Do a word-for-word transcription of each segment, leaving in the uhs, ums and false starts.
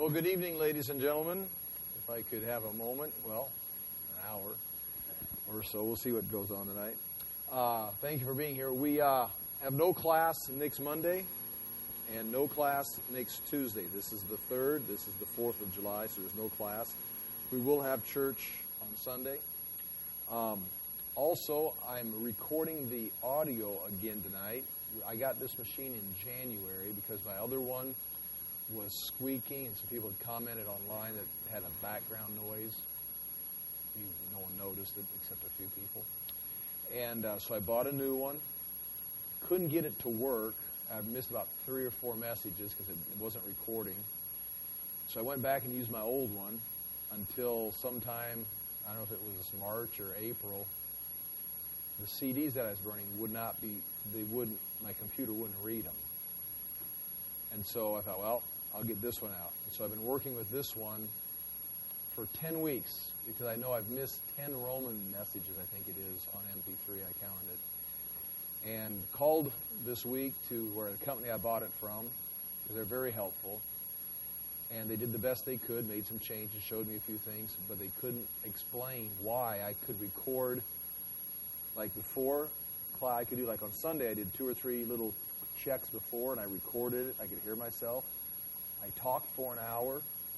Well, good evening, ladies and gentlemen. If I could have a moment, well, an hour or so. We'll see what goes on tonight. Uh, thank you for being here. We uh, have no class next Monday and no class next Tuesday. This is the third. This is the fourth of July, so there's no class. We will have church on Sunday. Um, also, I'm recording the audio again tonight. I got this machine in January because my other one was squeaking, and some people had commented online that it had a background noise. You, no one noticed it except a few people. And uh, so I bought a new one. Couldn't get it to work. I missed about three or four messages because it, it wasn't recording. So I went back and used my old one until sometime, I don't know if it was March or April. The C Ds that I was burning would not be, they wouldn't, my computer wouldn't read them. And so I thought, well, I'll get this one out. And so I've been working with this one for ten weeks because I know I've missed ten Roman messages, I think it is, on M P three. I counted it. And called this week to where the company I bought it from, because they're very helpful. And they did the best they could, made some changes, showed me a few things, but they couldn't explain why I could record like before. I could do like on Sunday, I did two or three little checks before, and I recorded it. I could hear myself. I talked for an hour,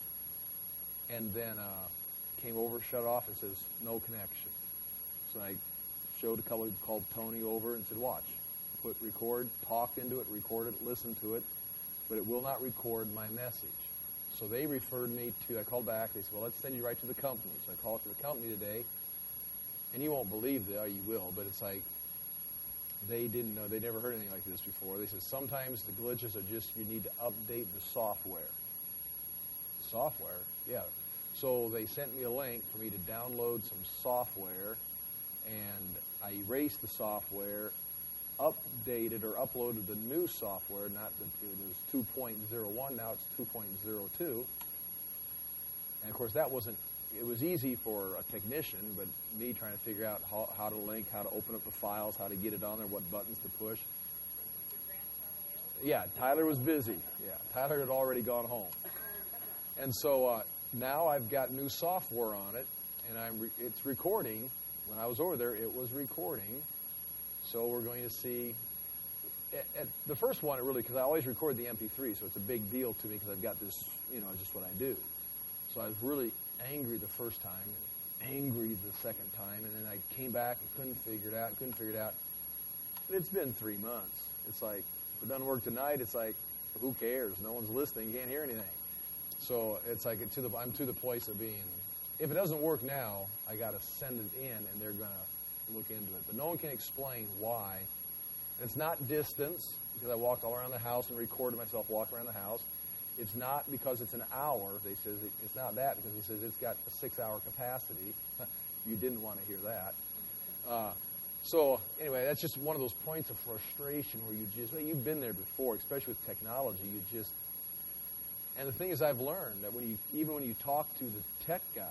and then uh, came over, shut off, and says, no connection. So I showed a couple, called Tony over and said, watch. Put record, talk into it, record it, listen to it, but it will not record my message. So they referred me to, I called back, they said, well, let's send you right to the company. So I called to the company today, and you won't believe that, or you will, but it's like, they didn't know, they never heard anything like this before. They said sometimes the glitches are just you need to update the software. Software? Yeah. So they sent me a link for me to download some software, and I erased the software, updated or uploaded the new software, not the, it was two point oh one, now it's two point oh two. And of course that wasn't, it was easy for a technician, but me trying to figure out how, how to link, how to open up the files, how to get it on there, what buttons to push. Yeah, Tyler was busy. Yeah, Tyler had already gone home. And so uh, now I've got new software on it, and I'm re- it's recording. When I was over there, it was recording. So we're going to see. At, at the first one, it really, because I always record the M P three, so it's a big deal to me because I've got this, you know, just what I do. So I was really angry the first time, and angry the second time, and then I came back and couldn't figure it out, couldn't figure it out. But it's been three months. It's like, if it doesn't work tonight, it's like, who cares? No one's listening. You can't hear anything. So it's like to the, I'm to the place of being, if it doesn't work now, I got to send it in, and they're going to look into it. But no one can explain why. And it's not distance, because I walked all around the house and recorded myself walking around the house. It's not because it's an hour. They says it, it's not that because he says it's got a six-hour capacity. You didn't want to hear that. Uh, so anyway, that's just one of those points of frustration where you just, well, you've been there before, especially with technology. You just, and the thing is, I've learned that when you, even when you talk to the tech guys,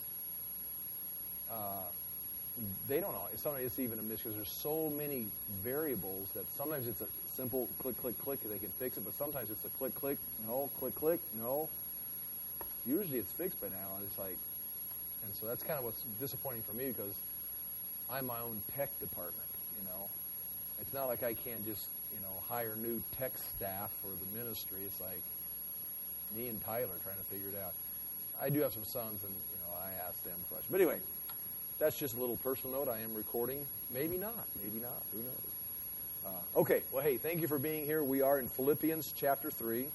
uh, they don't know. Sometimes it's even a miss because there's so many variables that sometimes it's a simple click, click, click, they can fix it, but sometimes it's a click, click, no, click, click, no. Usually it's fixed by now, and it's like, and so that's kind of what's disappointing for me because I'm my own tech department, you know. It's not like I can't just, you know, hire new tech staff for the ministry. It's like me and Tyler trying to figure it out. I do have some sons, and, you know, I ask them questions. But anyway, that's just a little personal note. I am recording. Maybe not. Maybe not. Who knows? Uh, okay. Well, hey, thank you for being here. We are in Philippians chapter three.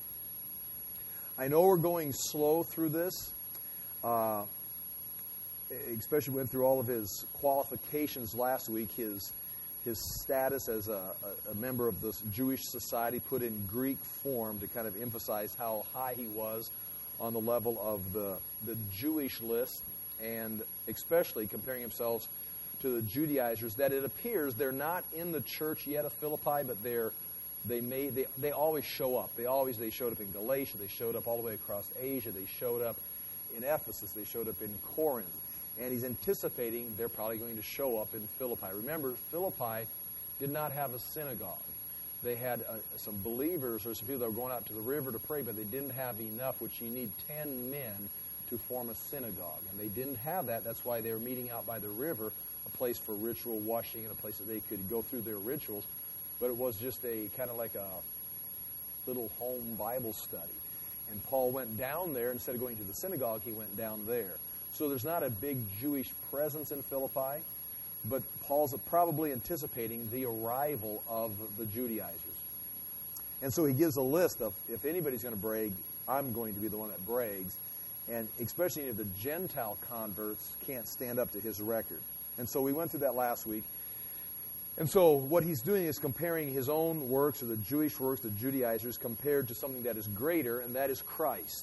I know we're going slow through this. Uh, especially went through all of his qualifications last week. His his status as a, a, a member of this Jewish society put in Greek form to kind of emphasize how high he was on the level of the, the Jewish list, and especially comparing himself to the Judaizers, that it appears they're not in the church yet of Philippi, but they're they may they, they always show up. They always they showed up in Galatia, they showed up all the way across Asia, they showed up in Ephesus, they showed up in Corinth. And he's anticipating they're probably going to show up in Philippi. Remember, Philippi did not have a synagogue. they had uh, some believers or some people that were going out to the river to pray, but they didn't have enough, which you need ten men to form a synagogue. And they didn't have that. That's why they were meeting out by the river, a place for ritual washing and a place that they could go through their rituals. But it was just a kind of like a little home Bible study. And Paul went down there. Instead of going to the synagogue, he went down there. So there's not a big Jewish presence in Philippi, but Paul's probably anticipating the arrival of the Judaizers. And so he gives a list of, if anybody's going to brag, I'm going to be the one that brags. And especially if the Gentile converts can't stand up to his record. And so we went through that last week. And so what he's doing is comparing his own works, or the Jewish works, the Judaizers, compared to something that is greater, and that is Christ.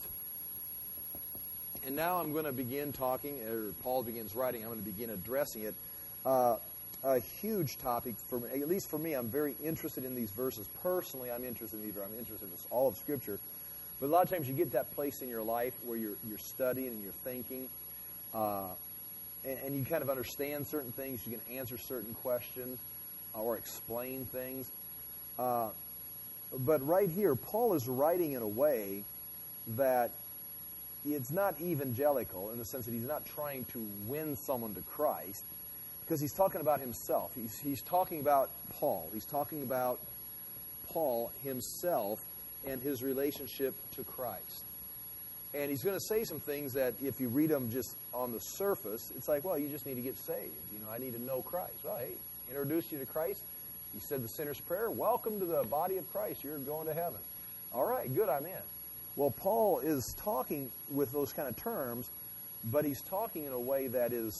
And now I'm going to begin talking, or Paul begins writing, I'm going to begin addressing it. Uh, a huge topic, for me, at least for me. I'm very interested in these verses. Personally, I'm interested in these. I'm interested in this, all of Scripture. But a lot of times you get that place in your life where you're, you're studying and you're thinking, uh, and, and you kind of understand certain things. You can answer certain questions uh, or explain things. Uh, but right here, Paul is writing in a way that it's not evangelical in the sense that he's not trying to win someone to Christ, because he's talking about himself. He's, he's talking about Paul. He's talking about Paul himself and his relationship to Christ. And he's going to say some things that if you read them just on the surface, it's like, well, you just need to get saved. You know, I need to know Christ. Well, hey, introduce you to Christ. He said the sinner's prayer. Welcome to the body of Christ. You're going to heaven. All right, good, I'm in. Well, Paul is talking with those kind of terms, but he's talking in a way that is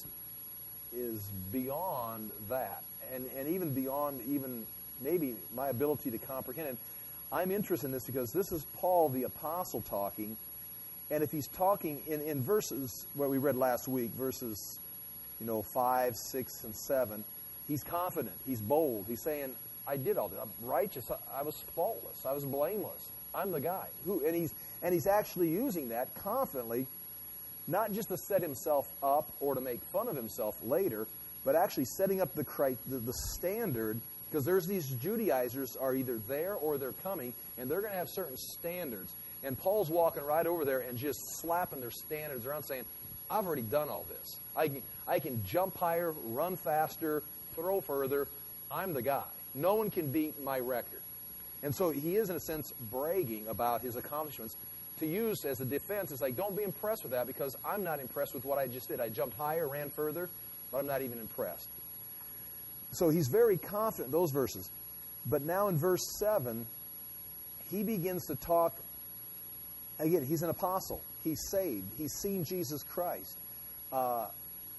is beyond that, and, and even beyond even maybe my ability to comprehend it. I'm interested in this because this is Paul the Apostle talking, and if he's talking in, in verses, what we read last week, verses, you know, five, six, and seven, he's confident, he's bold, he's saying, I did all this, I'm righteous, I, I was faultless, I was blameless, I'm the guy. Who, and he's and he's actually using that confidently, not just to set himself up or to make fun of himself later, but actually setting up the the, the standard, because there's these Judaizers are either there or they're coming, and they're going to have certain standards. And Paul's walking right over there and just slapping their standards around, saying, I've already done all this. I can, I can jump higher, run faster, throw further. I'm the guy. No one can beat my record. And so he is, in a sense, bragging about his accomplishments. To use as a defense, it's like, don't be impressed with that, because I'm not impressed with what I just did. I jumped higher, ran further, but I'm not even impressed. So he's very confident in those verses. But now in verse seven, he begins to talk. Again, he's an apostle. He's saved. He's seen Jesus Christ. Uh,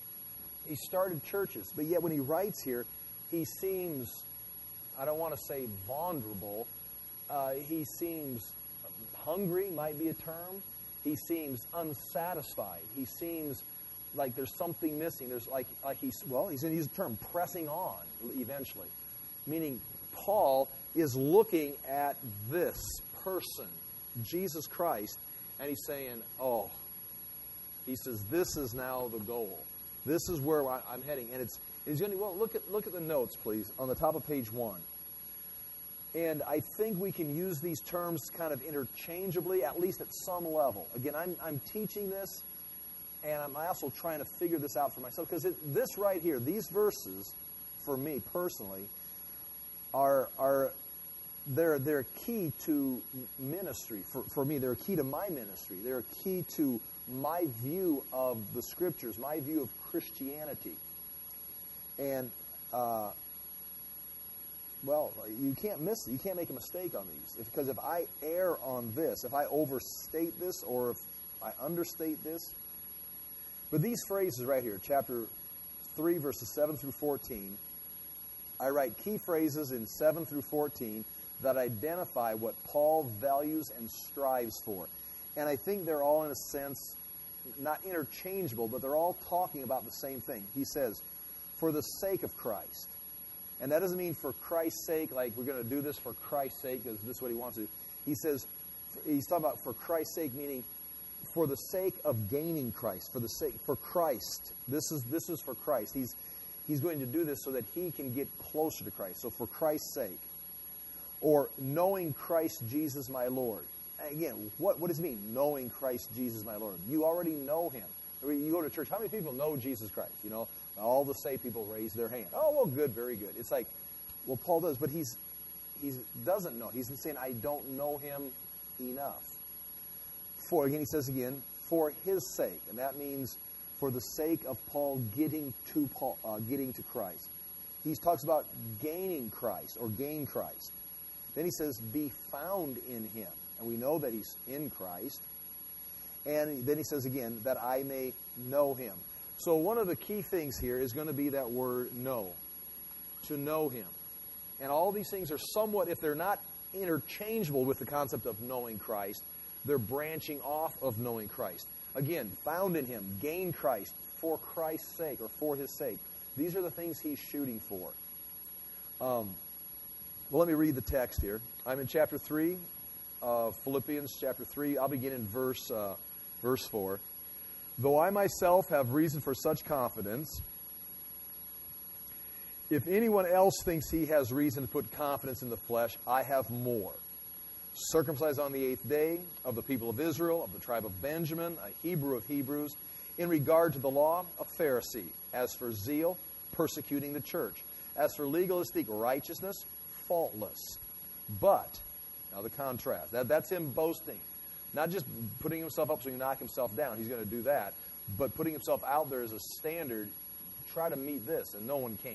he started churches. But yet when he writes here, he seems, I don't want to say vulnerable, uh, he seems hungry, might be a term. He seems unsatisfied. He seems like there's something missing. There's like like he's well, he's going to use the term pressing on eventually. Meaning Paul is looking at this person, Jesus Christ, and he's saying, oh, he says, this is now the goal. This is where I'm heading. And it's he's going to well look at look at the notes, please, on the top of page one. And I think we can use these terms kind of interchangeably, at least at some level. Again, I'm, I'm teaching this, and I'm also trying to figure this out for myself. Because this right here, these verses, for me personally, are are they're they're key to ministry. For for me, they're key to my ministry. They're key to my view of the Scriptures, my view of Christianity. And uh, well, you can't miss it. You can't make a mistake on these. If, because if I err on this, if I overstate this, or if I understate this. But these phrases right here, chapter three, verses seven through fourteen, I write key phrases in seven through fourteen that identify what Paul values and strives for. And I think they're all, in a sense, not interchangeable, but they're all talking about the same thing. He says, for the sake of Christ. And that doesn't mean for Christ's sake, like we're going to do this for Christ's sake, because this is what he wants to do. He says, he's talking about for Christ's sake, meaning for the sake of gaining Christ, for the sake, for Christ. This is this is for Christ. He's he's going to do this so that he can get closer to Christ. So for Christ's sake. Or knowing Christ Jesus my Lord. Again, what, what does it mean, knowing Christ Jesus my Lord? You already know him. You go to church, how many people know Jesus Christ? You know, all the saved people raise their hand. Oh, well, good, very good. It's like, well, Paul does, but he's he doesn't know. He's saying, I don't know him enough. For, again, he says again, for his sake. And that means for the sake of Paul getting to Paul, uh, getting to Christ. He talks about gaining Christ or gain Christ. Then he says, be found in him. And we know that he's in Christ. And then he says again, that I may know him. So one of the key things here is going to be that word know. To know him. And all these things are somewhat, if they're not interchangeable with the concept of knowing Christ, they're branching off of knowing Christ. Again, found in him, gain Christ for Christ's sake or for his sake. These are the things he's shooting for. Um, well, let me read the text here. I'm in chapter three of Philippians, chapter three. I'll begin in verse, uh, verse four. Though I myself have reason for such confidence, if anyone else thinks he has reason to put confidence in the flesh, I have more. Circumcised on the eighth day, of the people of Israel, of the tribe of Benjamin, a Hebrew of Hebrews, in regard to the law, a Pharisee. As for zeal, persecuting the church. As for legalistic righteousness, faultless. But, now the contrast, that, that's him boasting. Not just putting himself up so he can knock himself down. He's going to do that. But putting himself out there as a standard, try to meet this, and no one can.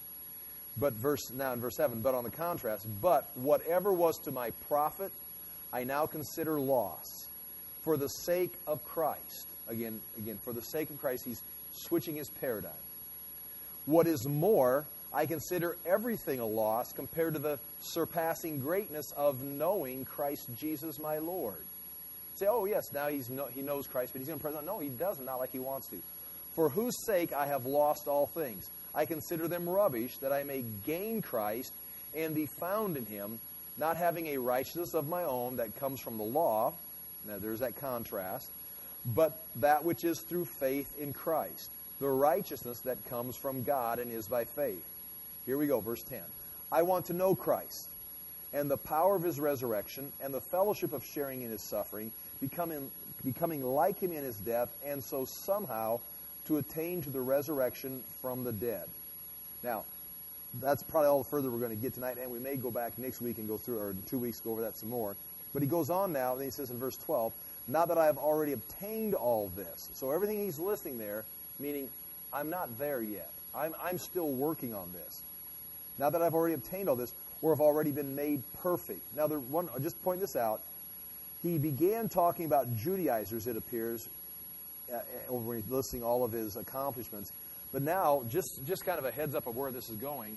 But verse now in verse seven, but on the contrast, but whatever was to my profit, I now consider loss for the sake of Christ. Again, again, for the sake of Christ, he's switching his paradigm. What is more, I consider everything a loss compared to the surpassing greatness of knowing Christ Jesus my Lord. Say, oh yes, now he's no, he knows Christ, but he's going to present. No, he doesn't, not like he wants to. For whose sake I have lost all things. I consider them rubbish, that I may gain Christ and be found in him, not having a righteousness of my own that comes from the law. Now there's that contrast. But that which is through faith in Christ, the righteousness that comes from God and is by faith. Here we go, verse ten. I want to know Christ and the power of his resurrection and the fellowship of sharing in his suffering, becoming, becoming like him in his death, and so somehow to attain to the resurrection from the dead. Now, that's probably all the further we're going to get tonight, and we may go back next week and go through, or in two weeks go over that some more. But he goes on now, and he says in verse twelve, not that I have already obtained all this. So everything he's listing there, meaning I'm not there yet. I'm, I'm still working on this. Not that I've already obtained all this, or have already been made perfect. Now, the one, I'll just point this out. He began talking about Judaizers, it appears, uh, when he's listing all of his accomplishments. But now, just, just kind of a heads up of where this is going,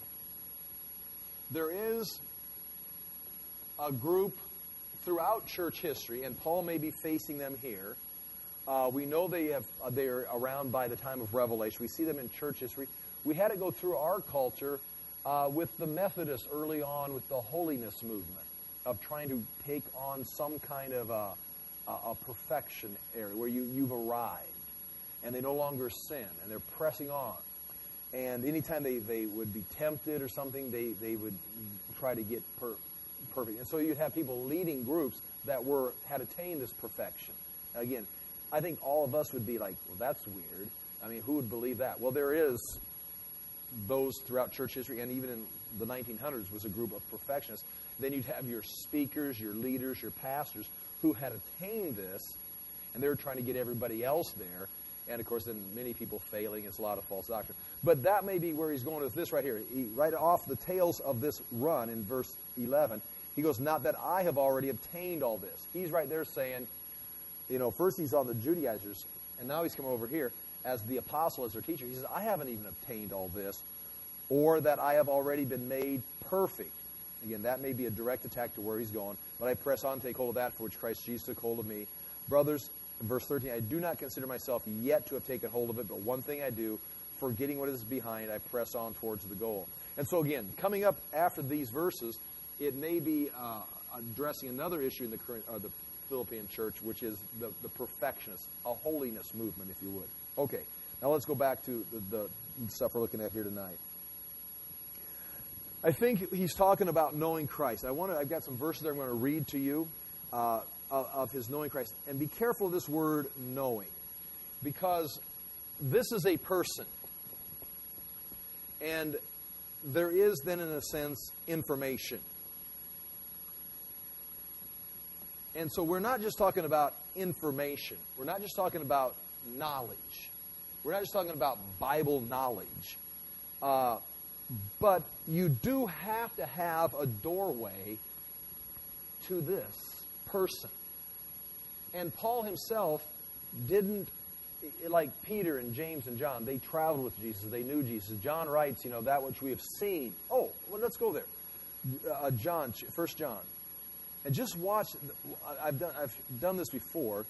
there is a group throughout church history, and Paul may be facing them here. Uh, we know they have uh, they're around by the time of Revelation. We see them in church history. We had it go through our culture uh, with the Methodists early on with the holiness movement of trying to take on some kind of a, a, a perfection area where you, you've arrived and they no longer sin and they're pressing on. And anytime they, they would be tempted or something, they, they would try to get per, perfect. And so you'd have people leading groups that were had attained this perfection. Again, I think all of us would be like, well, that's weird. I mean, who would believe that? Well, there is those throughout church history, and even in the nineteen hundreds was a group of perfectionists. Then you'd have your speakers, your leaders, your pastors who had attained this, and they were trying to get everybody else there. And, of course, then many people failing. It's a lot of false doctrine. But that may be where he's going with this right here. He, right off the tails of this run in verse eleven, he goes, not that I have already obtained all this. He's right there saying, you know, first he's on the Judaizers, and now he's come over here as the apostle, as their teacher. He says, I haven't even obtained all this, or that I have already been made perfect. Again, that may be a direct attack to where he's going, but I press on to take hold of that for which Christ Jesus took hold of me. Brothers, in verse thirteen, I do not consider myself yet to have taken hold of it, but one thing I do, forgetting what is behind, I press on towards the goal. And so again, coming up after these verses, it may be uh, addressing another issue in the current, uh, the Philippian church, which is the, the perfectionist, a holiness movement, if you would. Okay, now let's go back to the, the stuff we're looking at here tonight. I think he's talking about knowing Christ. I want to, I've got some verses there I'm going to read to you uh, of, of his knowing Christ. And be careful of this word knowing, because this is a person. And there is then, in a sense, information. And so we're not just talking about information. We're not just talking about knowledge. We're not just talking about Bible knowledge. Uh, but you do have to have a doorway to this person. And Paul himself didn't, like Peter and James and John, they traveled with Jesus. They knew Jesus. John writes, you know, that which we have seen. Oh, well, let's go there. Uh, John, First John. And just watch. I've done, I've done this before.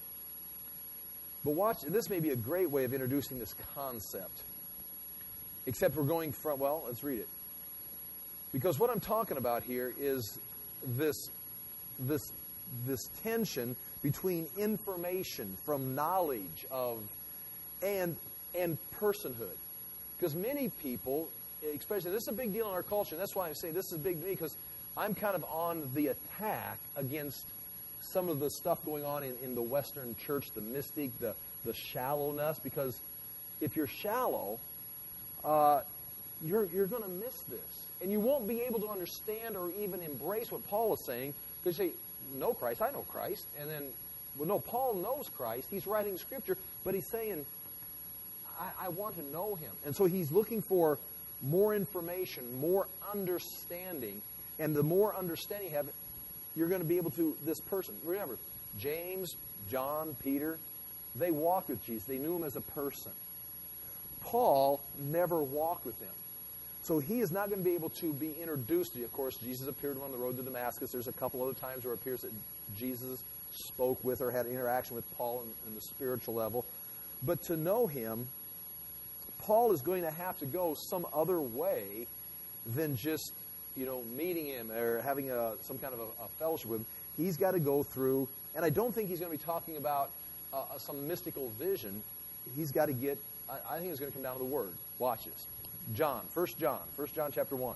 But watch, this may be a great way of introducing this concept. Except we're going from, well, let's read it. Because what I'm talking about here is this, this, this tension between information from knowledge of and and personhood. Because many people, especially, this is a big deal in our culture, and that's why I say this is big to me, because I'm kind of on the attack against some of the stuff going on in, in the Western church, the mystic, the, the shallowness, because if you're shallow, uh, you're, you're going to miss this. And you won't be able to understand or even embrace what Paul is saying, because you say, know Christ, I know Christ. And then, well, no, Paul knows Christ. He's writing Scripture, but he's saying, I, I want to know him. And so he's looking for more information, more understanding. And the more understanding you have, you're going to be able to, this person. Remember, James, John, Peter, they walked with Jesus. They knew him as a person. Paul never walked with him. So he is not going to be able to be introduced to you. Of course, Jesus appeared on the road to Damascus. There's a couple other times where it appears that Jesus spoke with or had interaction with Paul in, in the spiritual level. But to know him, Paul is going to have to go some other way than just, you know, meeting him or having a, some kind of a, a fellowship with him. He's got to go through, and I don't think he's going to be talking about uh, some mystical vision. He's got to get, I, I think it's going to come down to the Word. Watch this. John, First John, First John chapter one.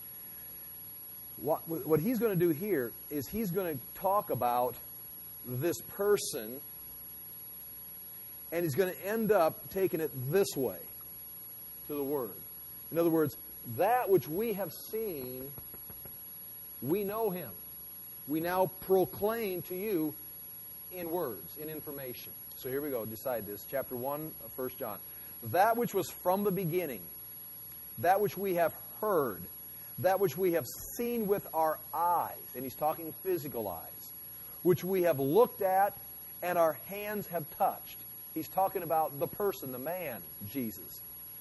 What, what he's going to do here is he's going to talk about this person, and he's going to end up taking it this way to the Word. In other words, that which we have seen, we know him. We now proclaim to you in words, in information. So here we go. Decide this. Chapter one of First John. That which was from the beginning, that which we have heard, that which we have seen with our eyes, and he's talking physical eyes, which we have looked at and our hands have touched. He's talking about the person, the man, Jesus.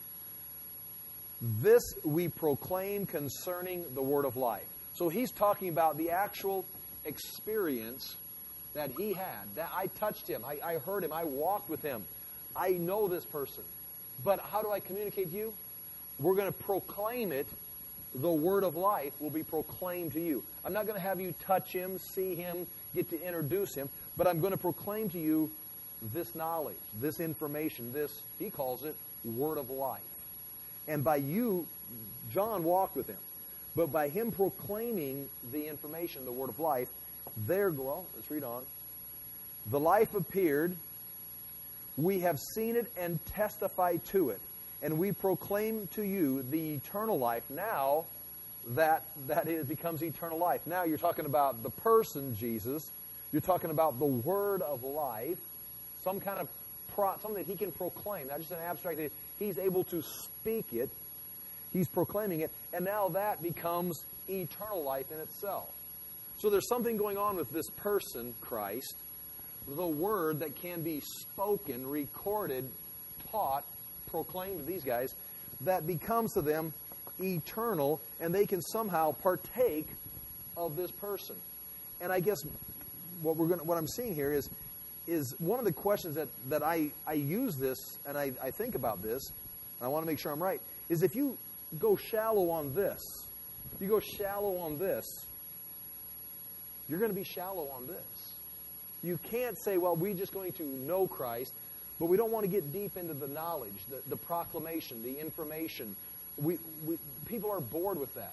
This we proclaim concerning the word of life. So he's talking about the actual experience that he had. That I touched him. I, I heard him. I walked with him. I know this person. But how do I communicate to you? We're going to proclaim it. The word of life will be proclaimed to you. I'm not going to have you touch him, see him, get to introduce him, but I'm going to proclaim to you this knowledge, this information, this, he calls it, word of life. And by you, John walked with him. But by him proclaiming the information, the word of life, there, well, let's read on. The life appeared. We have seen it and testify to it. And we proclaim to you the eternal life. Now that that is, becomes eternal life. Now you're talking about the person, Jesus. You're talking about the word of life. Some kind of, pro, something that he can proclaim. Not just an abstract. He's able to speak it. He's proclaiming it. And now that becomes eternal life in itself. So there's something going on with this person, Christ. The word that can be spoken, recorded, taught, proclaimed to these guys, that becomes to them eternal, and they can somehow partake of this person. And I guess what we're going what I'm seeing here is is one of the questions that, that I, I use this, and I, I think about this, and I want to make sure I'm right, is if you go shallow on this, if you go shallow on this, you're going to be shallow on this. You can't say, well, we're just going to know Christ, but we don't want to get deep into the knowledge, the, the proclamation, the information. We, we people are bored with that.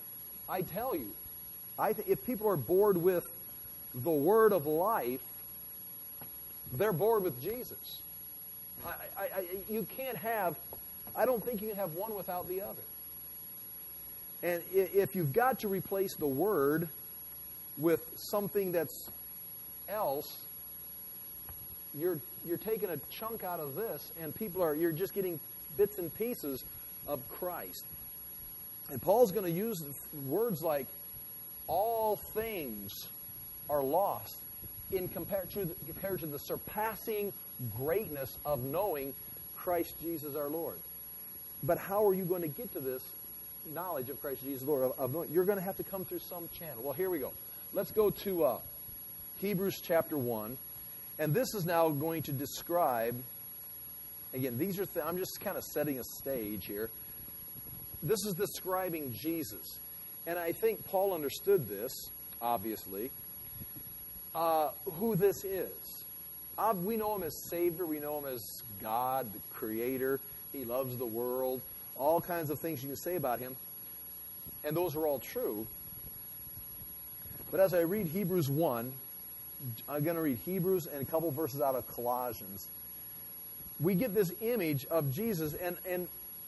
I tell you, I th- if people are bored with the word of life, they're bored with Jesus. I, I, I, you can't have, I don't think you can have one without the other. And if you've got to replace the word with something that's else, you're you're taking a chunk out of this, and people are you're just getting bits and pieces of Christ. And Paul's going to use words like all things are lost in compared to compared to the surpassing greatness of knowing Christ Jesus our Lord. But how are you going to get to this knowledge of Christ Jesus Lord? Of, of knowing? You're going to have to come through some channel. Well, here we go. Let's go to uh, Hebrews chapter one. And this is now going to describe, again, these are th- I'm just kind of setting a stage here. This is describing Jesus. And I think Paul understood this, obviously, uh, who this is. Uh, we know him as Savior. We know him as God, the Creator. He loves the world. All kinds of things you can say about him. And those are all true. But as I read Hebrews one, I'm going to read Hebrews and a couple verses out of Colossians. We get this image of Jesus. And, and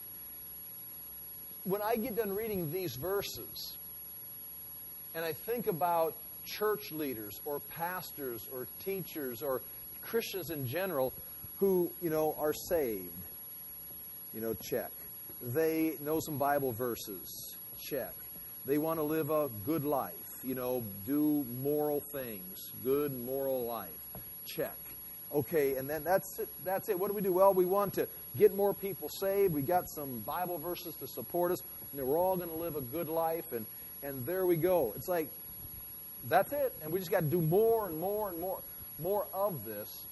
when I get done reading these verses, and I think about church leaders or pastors or teachers or Christians in general who, you know, are saved, you know, check. They know some Bible verses, check. They want to live a good life, you know, do moral things, good moral life, check. Okay, and then that's it. That's it. What do we do? Well, we want to get more people saved. We got some Bible verses to support us. And we're all going to live a good life, and, and there we go. It's like, that's it. And we just got to do more and more and more, more of this.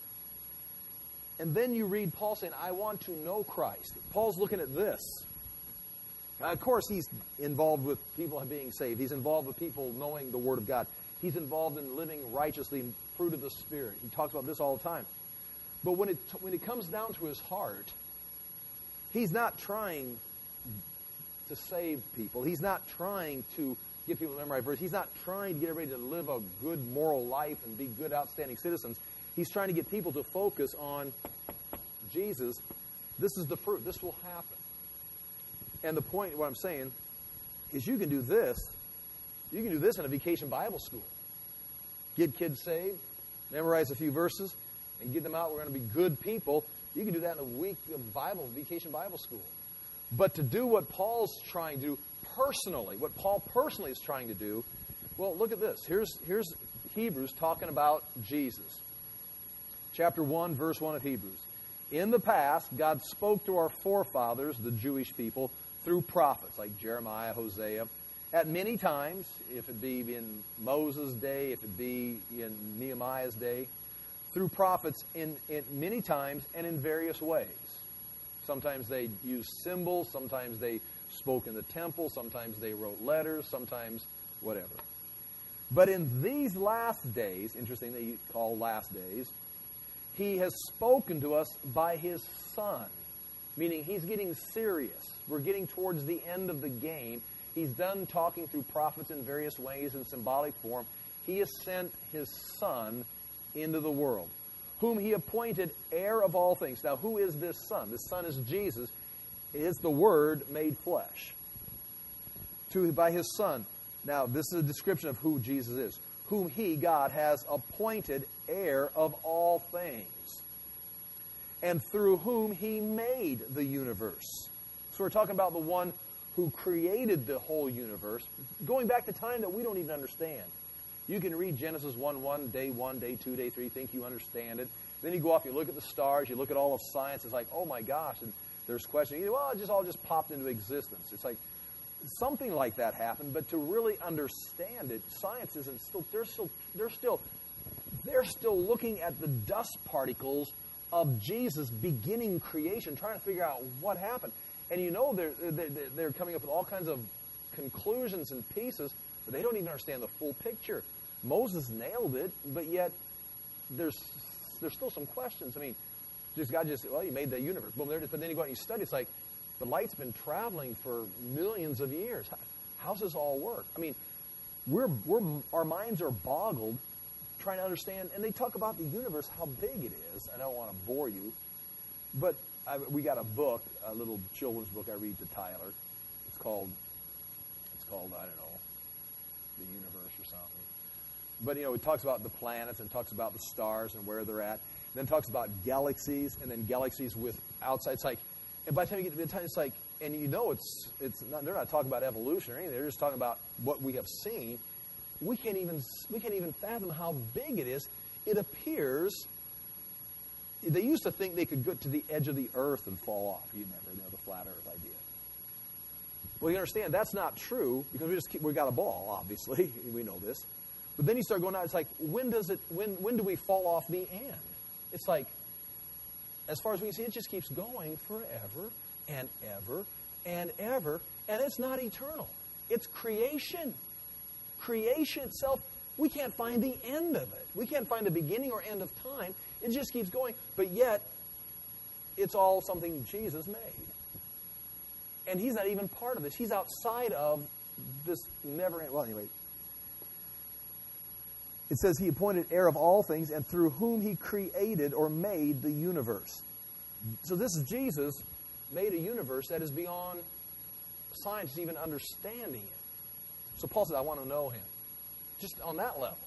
And then you read Paul saying, I want to know Christ. Paul's looking at this. Now, of course, he's involved with people being saved. He's involved with people knowing the Word of God. He's involved in living righteously and fruit of the Spirit. He talks about this all the time. But when it when it comes down to his heart, he's not trying to save people. He's not trying to get people to memorize verses. He's not trying to get everybody to live a good moral life and be good, outstanding citizens. He's trying to get people to focus on Jesus. This is the fruit. This will happen. And the point, what I'm saying, is you can do this. You can do this in a vacation Bible school. Get kids saved, memorize a few verses, and get them out. We're going to be good people. You can do that in a week of Bible, vacation Bible school. But to do what Paul's trying to do personally, what Paul personally is trying to do, well, look at this. Here's, here's Hebrews talking about Jesus. Chapter one, verse one of Hebrews. In the past, God spoke to our forefathers, the Jewish people, through prophets like Jeremiah, Hosea, at many times, if it be in Moses' day, if it be in Nehemiah's day, through prophets in, in many times and in various ways. Sometimes they used symbols, sometimes they spoke in the temple, sometimes they wrote letters, sometimes whatever. But in these last days, interesting that you call last days, he has spoken to us by his Son, meaning he's getting serious. We're getting towards the end of the game. He's done talking through prophets in various ways in symbolic form. He has sent his Son into the world, whom he appointed heir of all things. Now, who is this Son? This Son is Jesus. It is the Word made flesh. To, by his Son. Now, this is a description of who Jesus is. Whom he, God, has appointed heir of all things. And through whom he made the universe. So we're talking about the one who created the whole universe, going back to time that we don't even understand. You can read Genesis one one, day one, day two, day three, think you understand it. Then you go off, you look at the stars, you look at all of science, it's like, oh my gosh, and there's questions. You know, well, it just all just popped into existence. It's like, something like that happened, but to really understand it, science isn't still, they're still, they're still, they're still looking at the dust particles of Jesus beginning creation, trying to figure out what happened. And you know they're, they're, they're coming up with all kinds of conclusions and pieces, but they don't even understand the full picture. Moses nailed it, but yet there's there's still some questions. I mean, just God just, well, you made the universe. Boom, there it is. But then you go out and you study, it's like, the light's been traveling for millions of years. How, how's this all work? I mean, we're, we're, our minds are boggled trying to understand, and they talk about the universe, how big it is. I don't want to bore you, but I, we got a book, a little children's book I read to Tyler. It's called, it's called, I don't know, The Universe or something. But, you know, it talks about the planets and talks about the stars and where they're at. And then talks about galaxies and then galaxies with outside. It's like, and by the time you get to the time, it's like, and you know it's, it's not, they're not talking about evolution or anything. They're just talking about what we have seen. We can't even, we can't even fathom how big it is. It appears, they used to think they could get to the edge of the earth and fall off. You remember, you know, the flat earth idea. Well, you understand, that's not true because we just keep, we got a ball, obviously. We know this. But then you start going out, it's like, when does it, when, when do we fall off the end? It's like, as far as we can see, it just keeps going forever and ever and ever, and it's not eternal. It's creation. Creation itself, we can't find the end of it. We can't find the beginning or end of time. It just keeps going, but yet, it's all something Jesus made. And he's not even part of this. He's outside of this never-ending, well, anyway. It says he appointed heir of all things and through whom he created or made the universe. So this is Jesus made a universe that is beyond science even understanding it. So Paul said, I want to know him. Just on that level.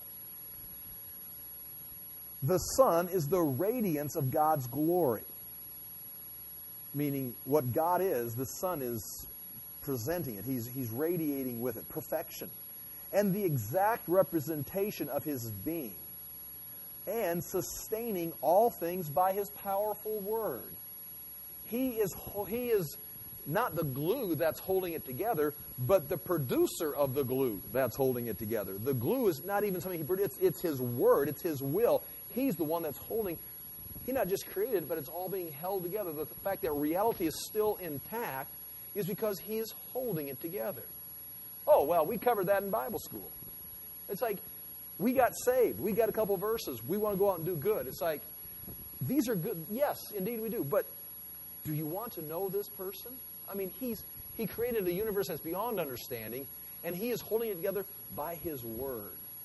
The Son is the radiance of God's glory. Meaning what God is, the Son is presenting it. He's, he's radiating with it. Perfection. And the exact representation of his being, and sustaining all things by his powerful word. He is, he is not the glue that's holding it together, but the producer of the glue that's holding it together. The glue is not even something he produced. It's, it's his word. It's his will. He's the one that's holding. He not just created it, but it's all being held together. The fact that reality is still intact is because he is holding it together. Oh, well, we covered that in Bible school. It's like, we got saved. We got a couple verses. We want to go out and do good. It's like, these are good. Yes, indeed we do. But do you want to know this person? I mean, he's he created a universe that's beyond understanding, and he is holding it together by his word.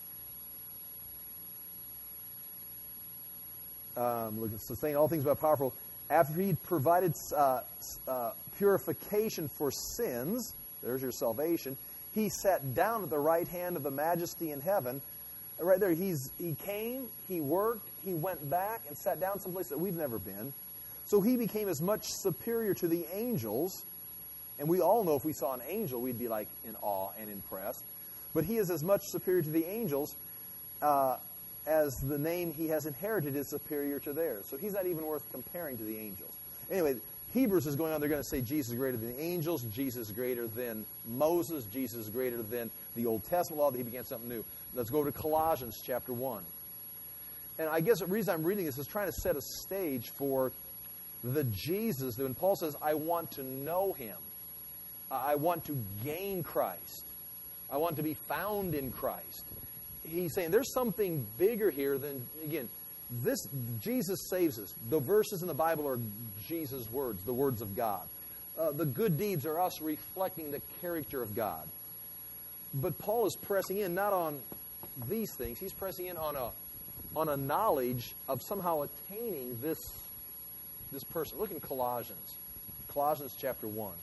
Um, look, sustain all things by powerful. After he provided uh, uh, purification for sins, there's your salvation, he sat down at the right hand of the majesty in heaven. Right there, he's he came, he worked, he went back and sat down someplace that we've never been. So he became as much superior to the angels. And we all know if we saw an angel, we'd be like in awe and impressed. But he is as much superior to the angels uh, as the name he has inherited is superior to theirs. So he's not even worth comparing to the angels. Anyway, Hebrews is going on. They're going to say Jesus is greater than the angels. Jesus is greater than Moses. Jesus is greater than the Old Testament law, that he began something new. Let's go to Colossians chapter one. And I guess the reason I'm reading this is trying to set a stage for the Jesus that when Paul says, I want to know him. I want to gain Christ. I want to be found in Christ. He's saying there's something bigger here than, again, this Jesus saves us. The verses in the Bible are Jesus' words, the words of God. Uh, the good deeds are us reflecting the character of God. But Paul is pressing in not on these things. He's pressing in on a on a knowledge of somehow attaining this, this person. Look in Colossians. Colossians chapter one.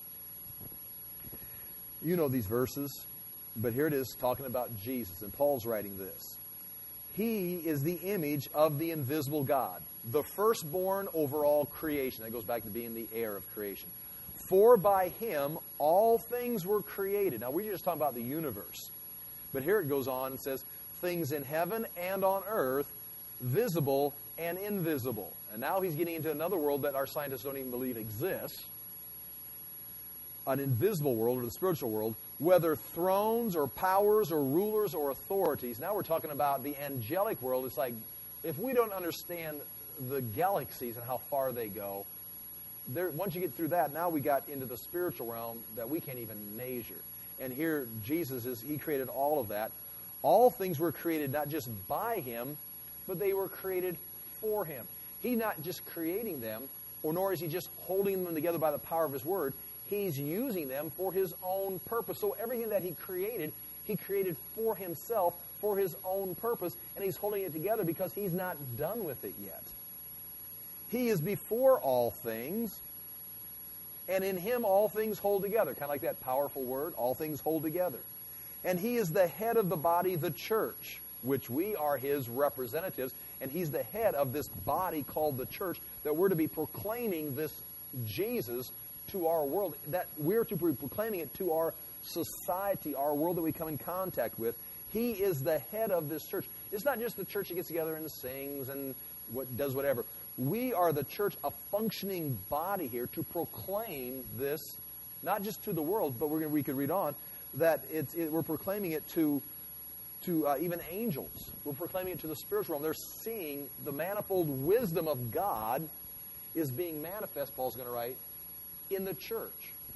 You know these verses, but here it is talking about Jesus, and Paul's writing this. He is the image of the invisible God, the firstborn over all creation. That goes back to being the heir of creation. For by him all things were created. Now, we're just talking about the universe. But here it goes on and says, things in heaven and on earth, visible and invisible. And now he's getting into another world that our scientists don't even believe exists. An invisible world, or the spiritual world, whether thrones or powers or rulers or authorities. Now we're talking about the angelic world. It's like, if we don't understand the galaxies and how far they go, there, once you get through that, now we got into the spiritual realm that we can't even measure. And here, Jesus is, he created all of that. All things were created not just by him, but they were created for him. He's not just creating them, or nor is he just holding them together by the power of his word. He's using them for His own purpose. So everything that He created, He created for Himself, for His own purpose, and He's holding it together because He's not done with it yet. He is before all things, and in Him all things hold together. Kind of like that powerful word, all things hold together. And He is the head of the body, the church, which we are His representatives, and He's the head of this body called the church, that we're to be proclaiming this Jesus to our world, that we're to be proclaiming it to our society, our world that we come in contact with. He is the head of this church. It's not just the church that gets together and sings and what does whatever. We are the church, a functioning body here to proclaim this, not just to the world, but we're gonna, we could read on, that it's, it, we're proclaiming it to, to uh, even angels. We're proclaiming it to the spiritual realm. They're seeing the manifold wisdom of God is being manifest, Paul's going to write, in the church.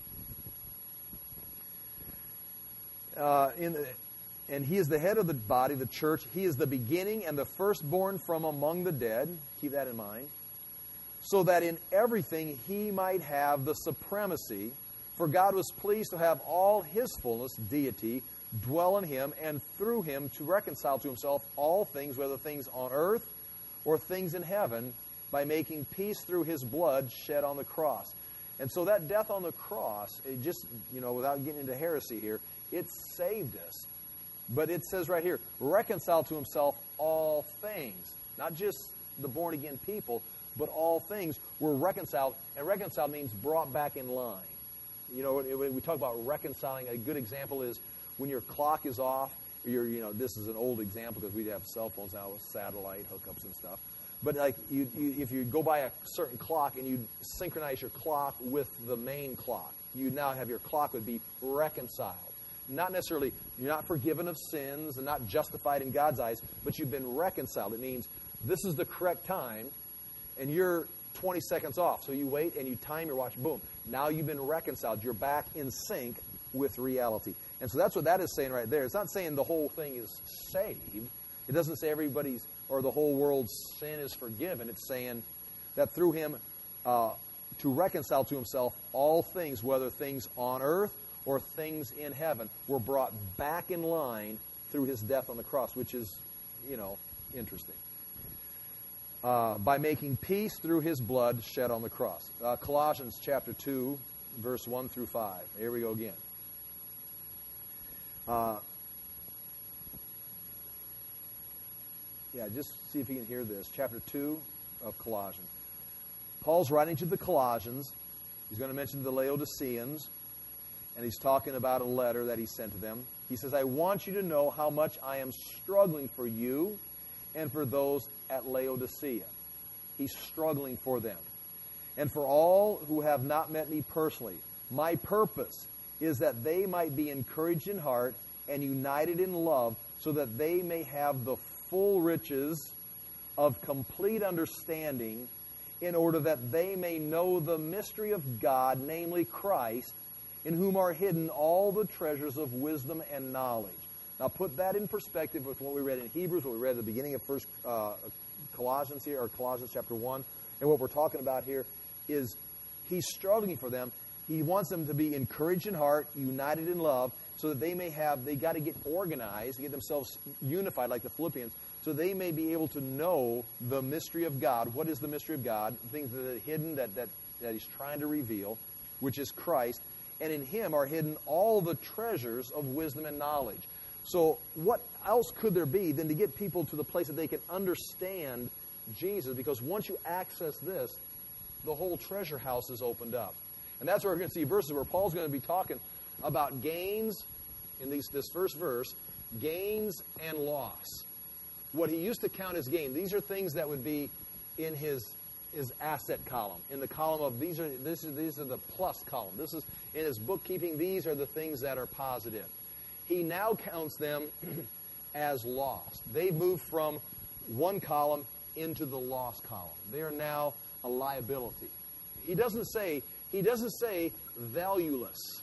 Uh, in the, and He is the head of the body, the church. He is the beginning and the firstborn from among the dead. Keep that in mind. So that in everything He might have the supremacy. For God was pleased to have all His fullness, deity, dwell in Him, and through Him to reconcile to Himself all things, whether things on earth or things in heaven, by making peace through His blood shed on the cross. And so that death on the cross, it just, you know, without getting into heresy here, it saved us. But it says right here, reconcile to Himself all things. Not just the born-again people, but all things were reconciled. And reconciled means brought back in line. You know, when we talk about reconciling, a good example is when your clock is off. You're, you know, this is an old example because we have cell phones now with satellite hookups and stuff. But like, you, you, if you go by a certain clock and you synchronize your clock with the main clock, you now have your clock would be reconciled. Not necessarily, you're not forgiven of sins and not justified in God's eyes, but you've been reconciled. It means this is the correct time, and you're twenty seconds off. So you wait and you time your watch. Boom. Now you've been reconciled. You're back in sync with reality. And so that's what that is saying right there. It's not saying the whole thing is saved. It doesn't say everybody's or the whole world's sin is forgiven. It's saying that through Him uh, to reconcile to Himself all things, whether things on earth or things in heaven, were brought back in line through His death on the cross, which is, you know, interesting. Uh, by making peace through His blood shed on the cross. Uh, Colossians chapter two, verse one through five. Here we go again. Uh, yeah, just see if you can hear this. Chapter two of Colossians. Paul's writing to the Colossians. He's going to mention the Laodiceans. And he's talking about a letter that he sent to them. He says, I want you to know how much I am struggling for you and for those at Laodicea. He's struggling for them. And for all who have not met me personally, my purpose is that they might be encouraged in heart and united in love, so that they may have the full riches of complete understanding, in order that they may know the mystery of God, namely Christ, in whom are hidden all the treasures of wisdom and knowledge. Now put that in perspective with what we read in Hebrews, what we read at the beginning of First uh, Colossians here, or Colossians chapter one. And what we're talking about here is he's struggling for them. He wants them to be encouraged in heart, united in love, so that they may have, they got to get organized, get themselves unified like the Philippians, so they may be able to know the mystery of God. What is the mystery of God? Things that are hidden that, that, that He's trying to reveal, which is Christ. And in Him are hidden all the treasures of wisdom and knowledge. So what else could there be than to get people to the place that they can understand Jesus? Because once you access this, the whole treasure house is opened up. And that's where we're going to see verses where Paul's going to be talking about gains, in these, this first verse, gains and loss. What he used to count as gain. These are things that would be in his his asset column. In the column of these are this is these are the plus column. This is in his bookkeeping, these are the things that are positive. He now counts them as lost. They've moved from one column into the loss column. They are now a liability. He doesn't say he doesn't say valueless.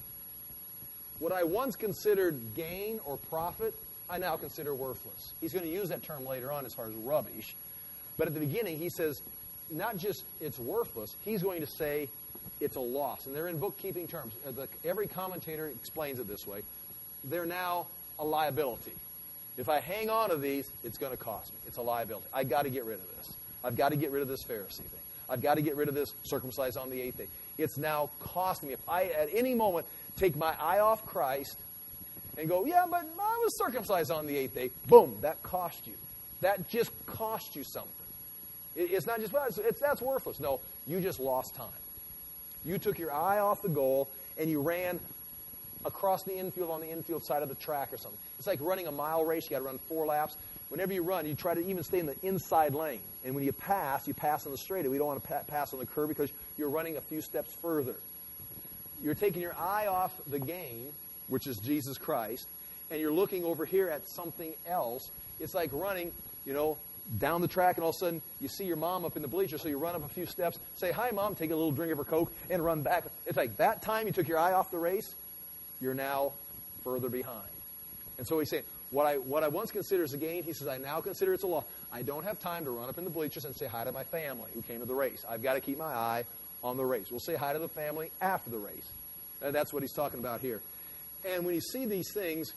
What I once considered gain or profit, I now consider worthless. He's going to use that term later on as far as rubbish. But at the beginning, he says, not just it's worthless, he's going to say it's a loss. And they're in bookkeeping terms. Uh, the, every commentator explains it this way. They're now a liability. If I hang on to these, it's going to cost me. It's a liability. I've got to get rid of this. I've got to get rid of this Pharisee thing. I've got to get rid of this circumcised on the eighth day. It's now costing me. If I, at any moment, take my eye off Christ and go, yeah, but I was circumcised on the eighth day, boom, that cost you. That just cost you something. It, it's not just, well, it's, it's, that's worthless. No, you just lost time. You took your eye off the goal and you ran across the infield on the infield side of the track or something. It's like running a mile race. You got to run four laps. Whenever you run, you try to even stay in the inside lane. And when you pass, you pass on the straightaway. We don't want to pa- pass on the curve because you're running a few steps further. You're taking your eye off the game, which is Jesus Christ, and you're looking over here at something else. It's like running, you know, down the track, and all of a sudden you see your mom up in the bleachers, so you run up a few steps, say, hi, Mom, take a little drink of her Coke, and run back. It's like that time you took your eye off the race, you're now further behind. And so he's saying, what I what I once considered as a gain, he says, I now consider it's a loss. I don't have time to run up in the bleachers and say hi to my family who came to the race. I've got to keep my eye on the race. We'll say hi to the family after the race. And that's what he's talking about here. And when you see these things,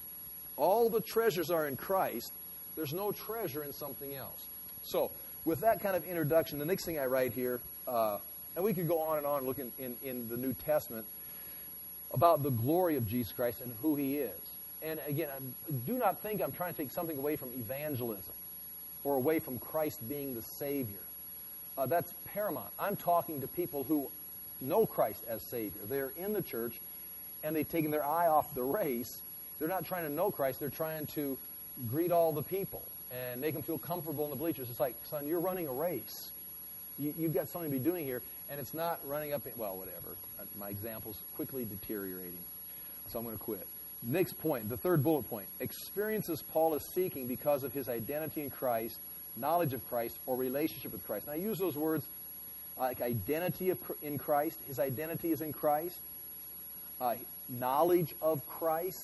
all the treasures are in Christ. There's no treasure in something else. So, with that kind of introduction, the next thing I write here, uh, and we could go on and on looking in, in the New Testament about the glory of Jesus Christ and who he is. And again, I do not think I'm trying to take something away from evangelism or away from Christ being the Savior. Uh, that's paramount. I'm talking to people who know Christ as Savior. They're in the church, and they've taken their eye off the race. They're not trying to know Christ. They're trying to greet all the people and make them feel comfortable in the bleachers. It's like, son, you're running a race. You, you've got something to be doing here, and it's not running up in, well, whatever. My example's quickly deteriorating, so I'm going to quit. Next point, the third bullet point. Experiences Paul is seeking because of his identity in Christ, knowledge of Christ, or relationship with Christ. Now, I use those words like identity of, in Christ. His identity is in Christ. Uh, knowledge of Christ,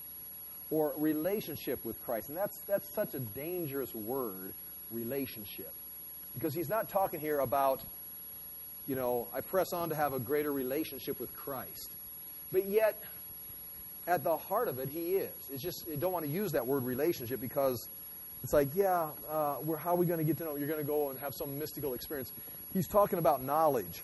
or relationship with Christ. And that's that's such a dangerous word, relationship. Because he's not talking here about, you know, I press on to have a greater relationship with Christ. But yet, at the heart of it, he is. It's just, you don't want to use that word relationship because it's like, yeah, uh, we're, how are we going to get to know? You're going to go and have some mystical experience. He's talking about knowledge.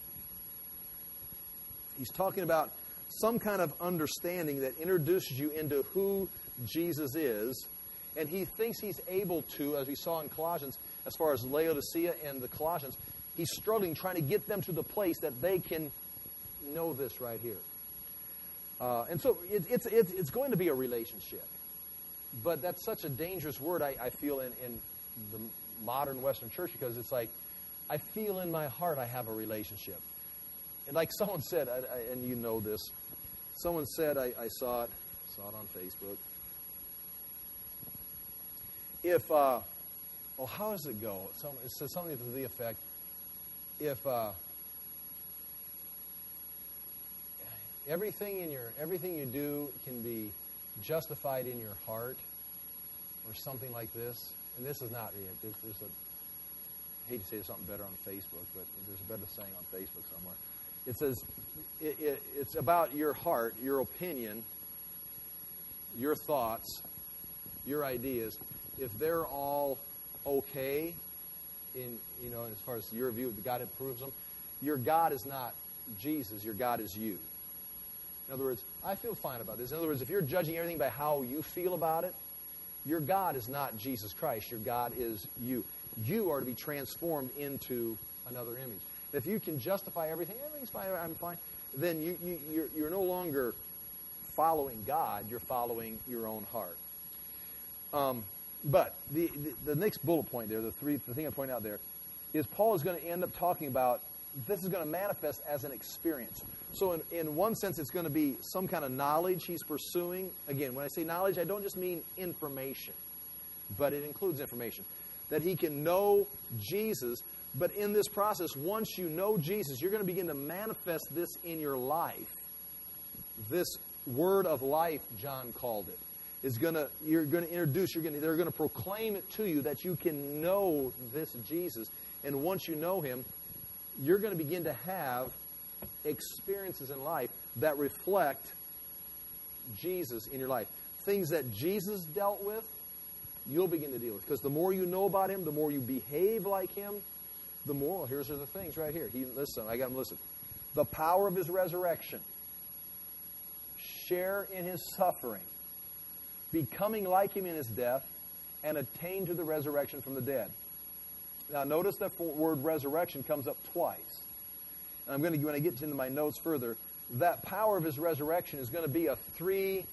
He's talking about some kind of understanding that introduces you into who Jesus is. And he thinks he's able to, as we saw in Colossians, as far as Laodicea and the Colossians, he's struggling trying to get them to the place that they can know this right here. Uh, and so it, it's, it's it's going to be a relationship. But that's such a dangerous word, I, I feel, in, in the modern Western church, because it's like, I feel in my heart I have a relationship. And like someone said, I, I, and you know this, someone said, I, I saw it, saw it on Facebook. If, uh, oh, how does it go? Some, it says something to the effect, if uh, everything in your everything you do can be justified in your heart, or something like this, and this is not it. There's, there's a, I hate to say there's something better on Facebook, but there's a better saying on Facebook somewhere. It says it, it, it's about your heart, your opinion, your thoughts, your ideas. If they're all okay, in you know, as far as your view, God approves them, your God is not Jesus. Your God is you. In other words, I feel fine about this. In other words, if you're judging everything by how you feel about it, your God is not Jesus Christ. Your God is you. You are to be transformed into another image. If you can justify everything, everything's fine, I'm fine, then you, you, you're, you're no longer following God. You're following your own heart. Um, but the, the, the next bullet point there, the, three, the thing I point out there, is Paul is going to end up talking about this is going to manifest as an experience. So in, in one sense, it's going to be some kind of knowledge he's pursuing. Again, when I say knowledge, I don't just mean information, but it includes information. That he can know Jesus, but in this process, once you know Jesus, you're going to begin to manifest this in your life. This word of life, John called it, is going to, you're going to introduce, you're going to, they're going to proclaim it to you that you can know this Jesus. And once you know him, you're going to begin to have experiences in life that reflect Jesus in your life. Things that Jesus dealt with, you'll begin to deal with. Because the more you know about Him, the more you behave like Him, the more, well, here's the things right here. He, listen, I got him, listen. The power of His resurrection. Share in His suffering. Becoming like Him in His death, and attain to the resurrection from the dead. Now, notice that word resurrection comes up twice. And I'm going to, when I get into my notes further, that power of His resurrection is going to be a three,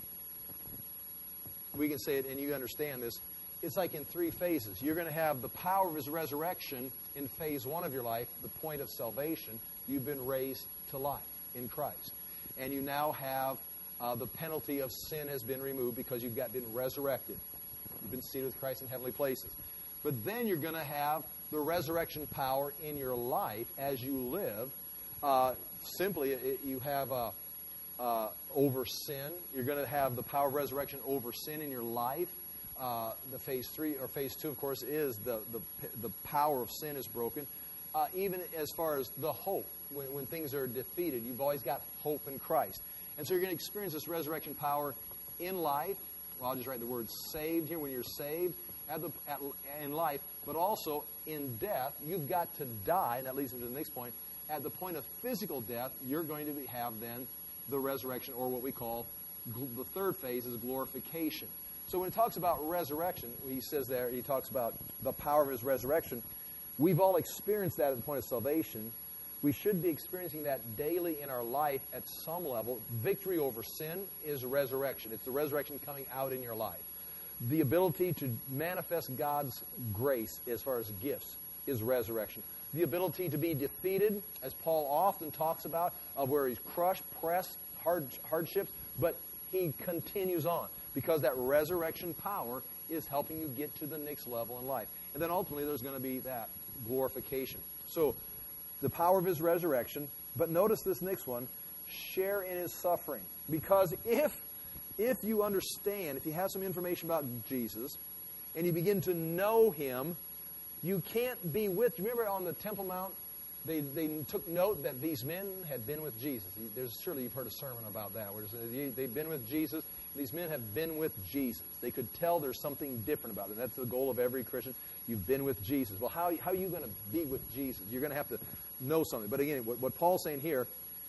we can say it and you understand this, it's like in three phases. You're going to have the power of His resurrection in phase one of your life, the point of salvation. You've been raised to life in Christ. And you now have uh, the penalty of sin has been removed because you've got been resurrected. You've been seated with Christ in heavenly places. But then you're going to have the resurrection power in your life as you live. Uh, simply, it, you have uh, uh, over sin. You're going to have the power of resurrection over sin in your life. Uh, the phase three or phase two, of course, is the the, the power of sin is broken. Uh, even as far as the hope, when, when things are defeated, you've always got hope in Christ. And so you're going to experience this resurrection power in life. Well, I'll just write the word saved here. When you're saved at the, at, in life, but also in death, you've got to die. And that leads into the next point. At the point of physical death, you're going to have then the resurrection, or what we call gl- the third phase is glorification. So when it talks about resurrection, he says there, he talks about the power of His resurrection. We've all experienced that at the point of salvation. We should be experiencing that daily in our life at some level. Victory over sin is resurrection. It's the resurrection coming out in your life. The ability to manifest God's grace as far as gifts is resurrection. The ability to be defeated, as Paul often talks about, of where he's crushed, pressed, hard, hardships, but he continues on because that resurrection power is helping you get to the next level in life. And then ultimately there's going to be that glorification. So the power of His resurrection, but notice this next one, share in His suffering. Because if if you understand, if you have some information about Jesus, and you begin to know Him, you can't be with, remember on the Temple Mount, they, they took note that these men had been with Jesus. There's surely you've heard a sermon about that, where they've been with Jesus. These men have been with Jesus. They could tell there's something different about them. That's the goal of every Christian. You've been with Jesus. Well, how, how are you going to be with Jesus? You're going to have to know something. But again, what, what Paul's saying here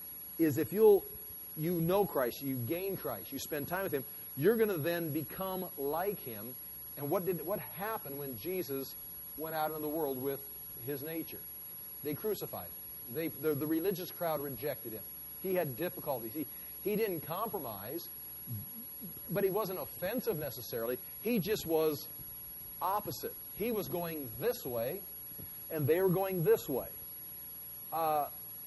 is if you'll you know Christ, you gain Christ, you spend time with Him, you're going to then become like Him. And what did what happened when Jesus went out into the world with His nature? They crucified Him. They, the, the religious crowd rejected Him. He had difficulties. He, he didn't compromise, but He wasn't offensive necessarily. He just was opposite. He was going this way, and they were going this way. Uh,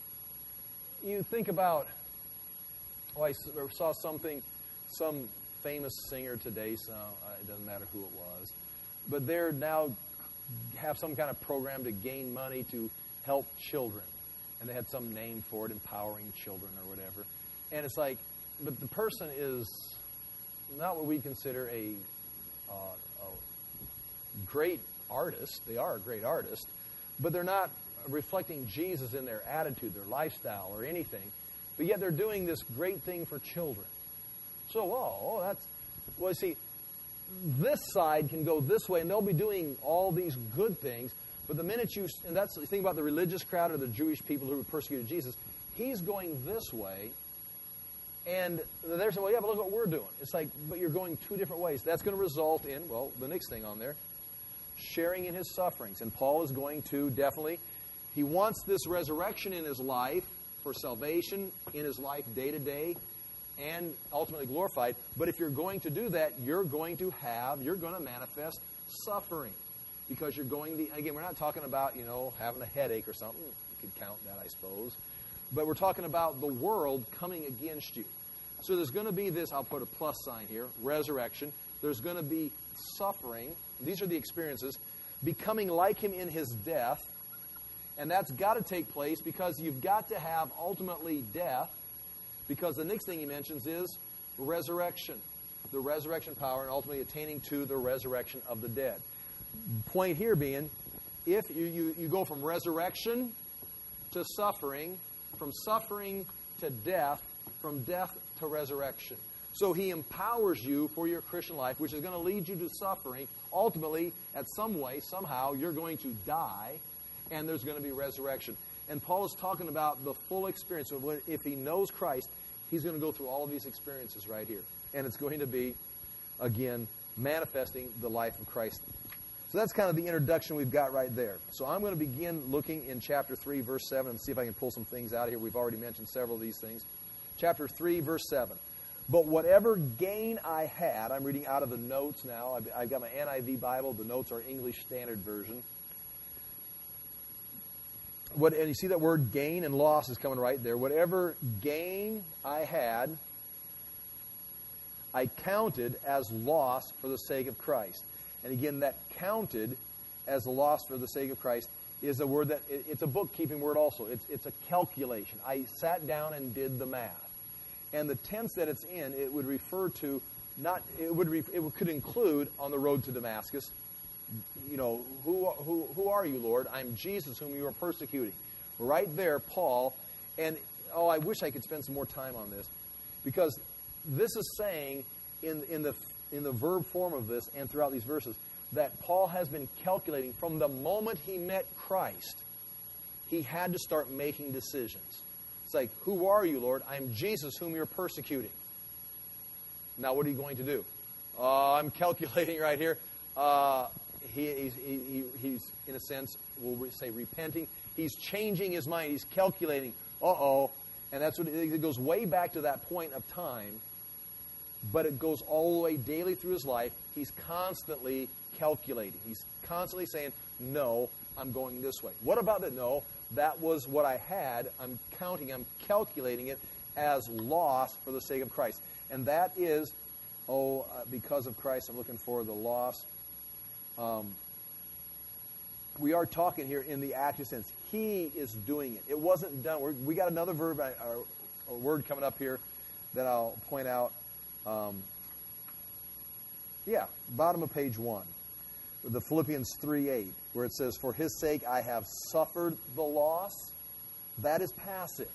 you think about, oh, I saw something, some famous singer today, so uh, it doesn't matter who it was, but they're now have some kind of program to gain money to help children. And they had some name for it, Empowering Children or whatever. And it's like, but the person is not what we consider a, uh, a great artist. They are a great artist, but they're not reflecting Jesus in their attitude, their lifestyle, or anything. But yet they're doing this great thing for children. So, oh, oh that's, well, see, this side can go this way, and they'll be doing all these good things. But the minute you, and that's the thing about the religious crowd or the Jewish people who persecuted Jesus, he's going this way, and they're saying, well, yeah, but look what we're doing. It's like, but you're going two different ways. That's going to result in, well, the next thing on there, sharing in his sufferings. And Paul is going to definitely, he wants this resurrection in his life for salvation, in his life day to day, and ultimately glorified. But if you're going to do that, you're going to have, you're going to manifest suffering. Because you're going the, again, we're not talking about, you know, having a headache or something. You could count that, I suppose. But we're talking about the world coming against you. So there's going to be this, I'll put a plus sign here, resurrection. There's going to be suffering. These are the experiences. Becoming like him in his death. And that's got to take place because you've got to have ultimately death. Because the next thing he mentions is resurrection. The resurrection power and ultimately attaining to the resurrection of the dead. Point here being, if you, you, you go from resurrection to suffering, from suffering to death, from death to resurrection. So he empowers you for your Christian life, which is going to lead you to suffering. Ultimately, at some way, somehow, you're going to die, and there's going to be resurrection. And Paul is talking about the full experience of what, if he knows Christ, he's going to go through all of these experiences right here. And it's going to be, again, manifesting the life of Christ. So that's kind of the introduction we've got right there. So I'm going to begin looking in chapter three, verse seven, and see if I can pull some things out here. We've already mentioned several of these things. Chapter three, verse seven. But whatever gain I had, I'm reading out of the notes now. I've, I've got my N I V Bible. The notes are English Standard Version. What, and you see that word gain and loss is coming right there. Whatever gain I had, I counted as loss for the sake of Christ. And again, that counted as a loss for the sake of Christ is a word that, it, it's a bookkeeping word also. It's, it's a calculation. I sat down and did the math. And the tense that it's in, it would refer to, not, it would, re, it could include on the road to Damascus, you know, who, who, who are you, Lord? I'm Jesus whom you are persecuting. Right there, Paul, and, oh, I wish I could spend some more time on this, because this is saying in, in the in the verb form of this and throughout these verses that Paul has been calculating from the moment he met Christ. He had to start making decisions. It's like, who are you, Lord? I'm Jesus whom you're persecuting. Now, what are you going to do? Uh, I'm calculating right here. Uh, he, he, he, he's, in a sense, we'll say repenting. He's changing his mind. He's calculating. Uh-oh. And that's what it, it goes way back to that point of time. But it goes all the way daily through his life. He's constantly calculating. He's constantly saying, no, I'm going this way. What about that? No, that was what I had. I'm counting, I'm calculating it as loss for the sake of Christ. And that is, oh, uh, because of Christ, I'm looking for the loss. Um, we are talking here in the active sense. He is doing it. It wasn't done. We're, we got another verb, uh, a word coming up here that I'll point out. Um, yeah, bottom of page one, the Philippians three eight, where it says, for his sake I have suffered the loss. That is passive.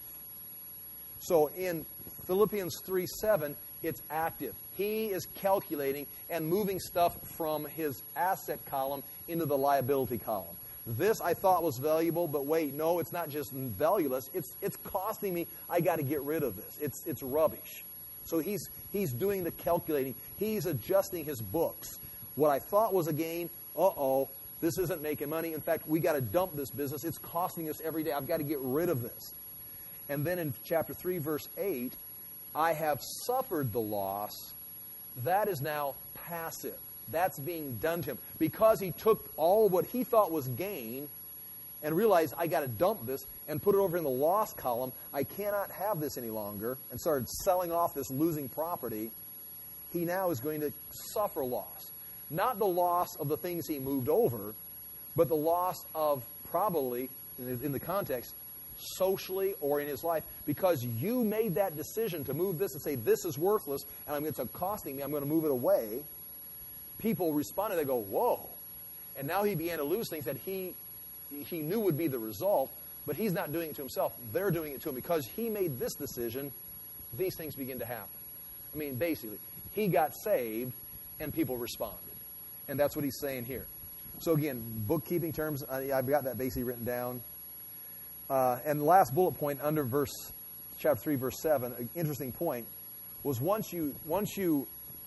So in Philippians three seven, it's active. He is calculating and moving stuff from his asset column into the liability column. This I thought was valuable, but wait, no, it's not just valueless. It's it's costing me. I got to get rid of this. It's it's rubbish. So he's he's doing the calculating. He's adjusting his books. What I thought was a gain, uh-oh, this isn't making money. In fact, we got to dump this business. It's costing us every day. I've got to get rid of this. And then in chapter three, verse eight, I have suffered the loss. That is now passive. That's being done to him. Because he took all what he thought was gain and realized, I got to dump this and put it over in the loss column. I cannot have this any longer, and started selling off this losing property. He now is going to suffer loss. Not the loss of the things he moved over, but the loss of probably, in the context, socially or in his life, because you made that decision to move this and say, this is worthless, and it's costing me, I'm going to move it away. People responded, they go, whoa. And now he began to lose things that he he knew would be the result, but he's not doing it to himself. They're doing it to him. Because he made this decision, these things begin to happen. I mean, basically, he got saved, and people responded. And that's what he's saying here. So again, bookkeeping terms, I've got that basically written down. Uh, and the last bullet point under verse chapter three, verse seven, an interesting point, was once you once you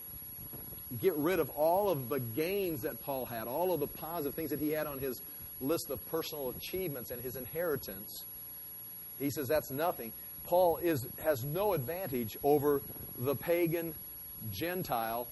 get rid of all of the gains that Paul had, all of the positive things that he had on his list of personal achievements and his inheritance, he says that's nothing. Paul is has no advantage over the pagan Gentile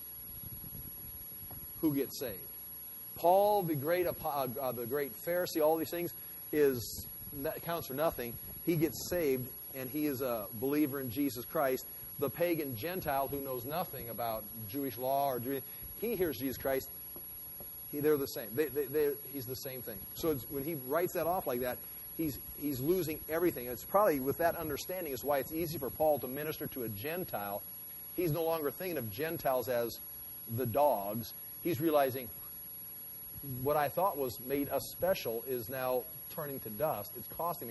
who gets saved. Paul, the great uh, the great Pharisee, all these things, is that counts for nothing. He gets saved, and he is a believer in Jesus Christ. The pagan Gentile who knows nothing about Jewish law or Jewish, he hears Jesus Christ. He, they're the same. They, they, they, he's the same thing. So it's, when he writes that off like that, he's he's losing everything. It's probably with that understanding is why it's easy for Paul to minister to a Gentile. He's no longer thinking of Gentiles as the dogs. He's realizing what I thought was made us special is now turning to dust. It's costing me.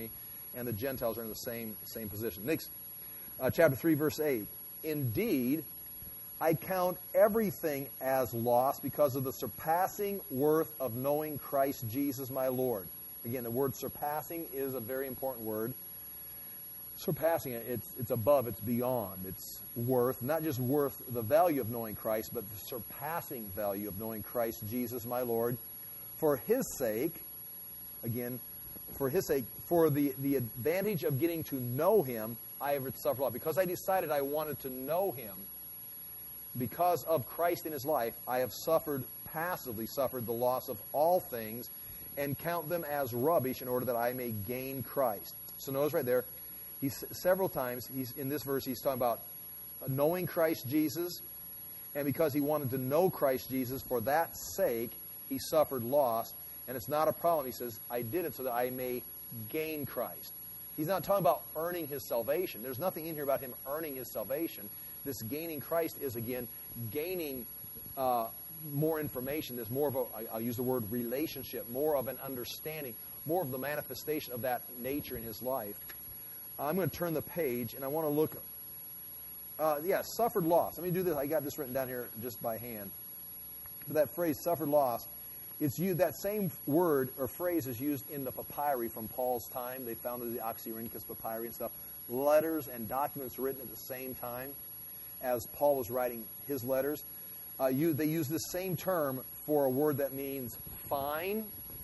and the Gentiles are in the same, same position. Next, uh, chapter three, verse eight. Indeed, I count everything as loss because of the surpassing worth of knowing Christ Jesus my Lord. Again, the word surpassing is a very important word. Surpassing, it's, it's above, it's beyond, it's worth, not just worth the value of knowing Christ, but the surpassing value of knowing Christ Jesus my Lord. For His sake, again, for His sake, for the, the advantage of getting to know Him, I have suffered loss. Because I decided I wanted to know Him, because of Christ in His life, I have suffered, passively suffered the loss of all things and count them as rubbish in order that I may gain Christ. So notice right there, he's several times, he's in this verse, he's talking about knowing Christ Jesus, and because he wanted to know Christ Jesus, for that sake, he suffered loss. And it's not a problem. He says, I did it so that I may gain Christ. He's not talking about earning his salvation. There's nothing in here about him earning his salvation. This gaining Christ is, again, gaining uh, more information. There's more of a, I'll use the word relationship, more of an understanding, more of the manifestation of that nature in his life. I'm going to turn the page, and I want to look. Uh, yeah, suffered loss. Let me do this. I got this written down here just by hand. But that phrase, suffered loss, it's used, that same word or phrase is used in the papyri from Paul's time. They founded the Oxyrhynchus papyri and stuff. Letters and documents written at the same time as Paul was writing his letters. Uh, you, they use the same term for a word that means fine.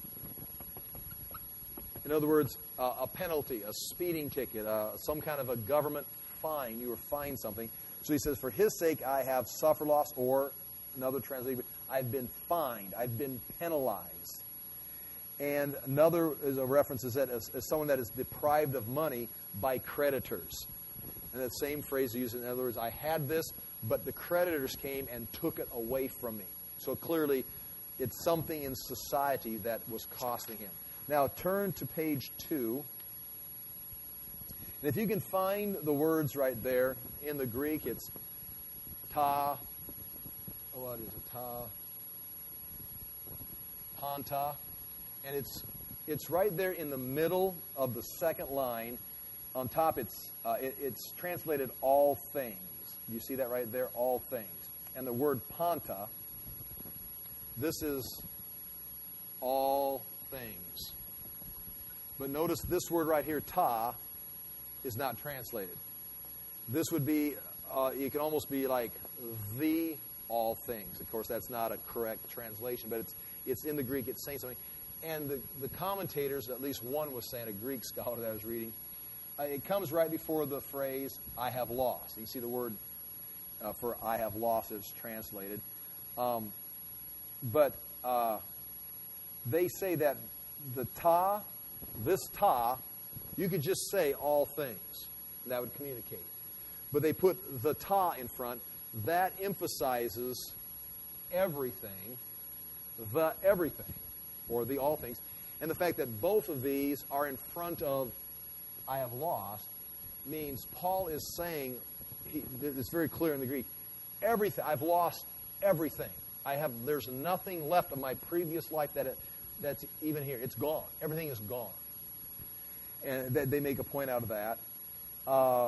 In other words, uh, a penalty, a speeding ticket, uh, some kind of a government fine. You were fined something. So he says, for his sake I have suffered loss, or another translation, I've been fined. I've been penalized. And another is a reference is that as, as someone that is deprived of money by creditors. And that same phrase is used, in other words, I had this, but the creditors came and took it away from me. So clearly, it's something in society that was costing him. Now turn to page two. And if you can find the words right there, in the Greek, it's ta, what is it, ta, panta, and it's it's right there in the middle of the second line. On top, it's uh, it, it's translated all things. You see that right there, all things. And the word panta, this is all things. But notice this word right here, ta, is not translated. This would be, uh, it can almost be like the all things. Of course, that's not a correct translation, but it's it's in the Greek. It's saying something. And the, the commentators, at least one was saying, a Greek scholar that I was reading, uh, it comes right before the phrase, I have lost. You see the word uh, for I have lost is translated. Um, but uh, they say that the ta, this ta, you could just say all things. And that would communicate. But they put the ta in front. That emphasizes everything, the everything, or the all things. And the fact that both of these are in front of I have lost means Paul is saying, he, it's very clear in the Greek, everything, I've lost everything. I have, there's nothing left of my previous life that it, that's even here. It's gone. Everything is gone. And they make a point out of that. Uh,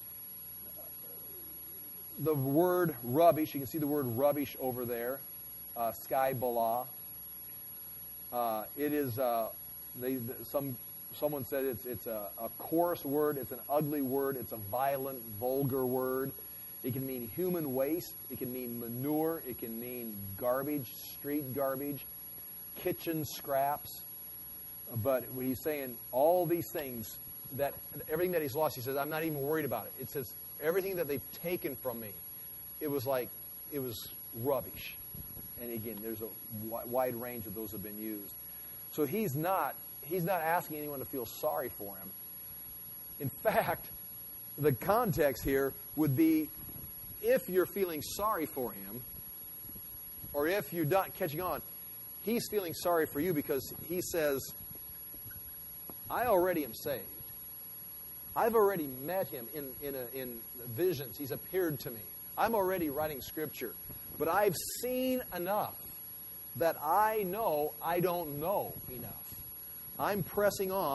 the word rubbish, you can see the word rubbish over there, uh, sky bala. Uh, it is, uh, they, some, someone said it's, it's a, a coarse word, it's an ugly word, it's a violent, vulgar word. It can mean human waste, it can mean manure, it can mean garbage, street garbage, kitchen scraps. But he's saying all these things, that everything that he's lost, he says, I'm not even worried about it. It says, everything that they've taken from me, it was like, it was rubbish. And again, there's a wide range of those have been used. So he's not, he's not asking anyone to feel sorry for him. In fact, the context here would be, if you're feeling sorry for him, or if you're not catching on, he's feeling sorry for you because he says, I already am saved. I've already met him in, in, a, in visions. He's appeared to me. I'm already writing Scripture. But I've seen enough that I know I don't know enough. I'm pressing on.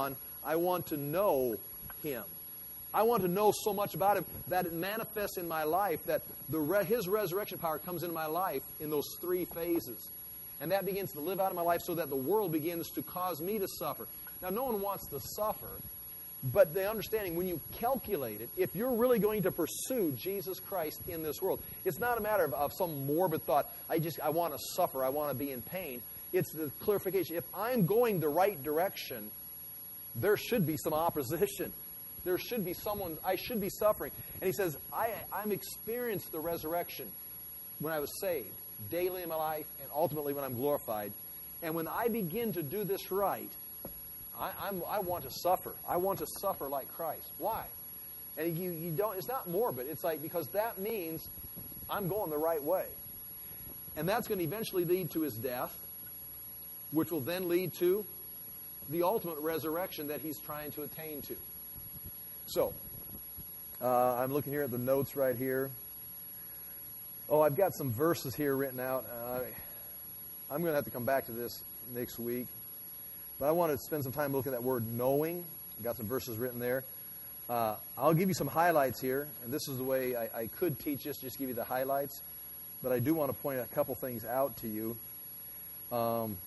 I want to know Him. I want to know so much about Him that it manifests in my life, that the re- His resurrection power comes into my life in those three phases. And that begins to live out in my life so that the world begins to cause me to suffer. Now, no one wants to suffer, but the understanding, when you calculate it, if you're really going to pursue Jesus Christ in this world, it's not a matter of, of some morbid thought, I just, I want to suffer, I want to be in pain. It's the clarification. If I'm going the right direction, there should be some opposition. There should be someone, I should be suffering. And he says, I, I'm experienced the resurrection when I was saved, daily in my life, and ultimately when I'm glorified. And when I begin to do this right, I, I'm, I want to suffer. I want to suffer like Christ. Why? And you, you don't. It's not morbid. It's like, because that means I'm going the right way. And that's going to eventually lead to His death, which will then lead to the ultimate resurrection that He's trying to attain to. So, uh, I'm looking here at the notes right here. Oh, I've got some verses here written out. Uh, I'm going to have to come back to this next week. But I want to spend some time looking at that word knowing. I've got some verses written there. Uh, I'll give you some highlights here. And this is the way I, I could teach this, just give you the highlights. But I do want to point a couple things out to you. Um,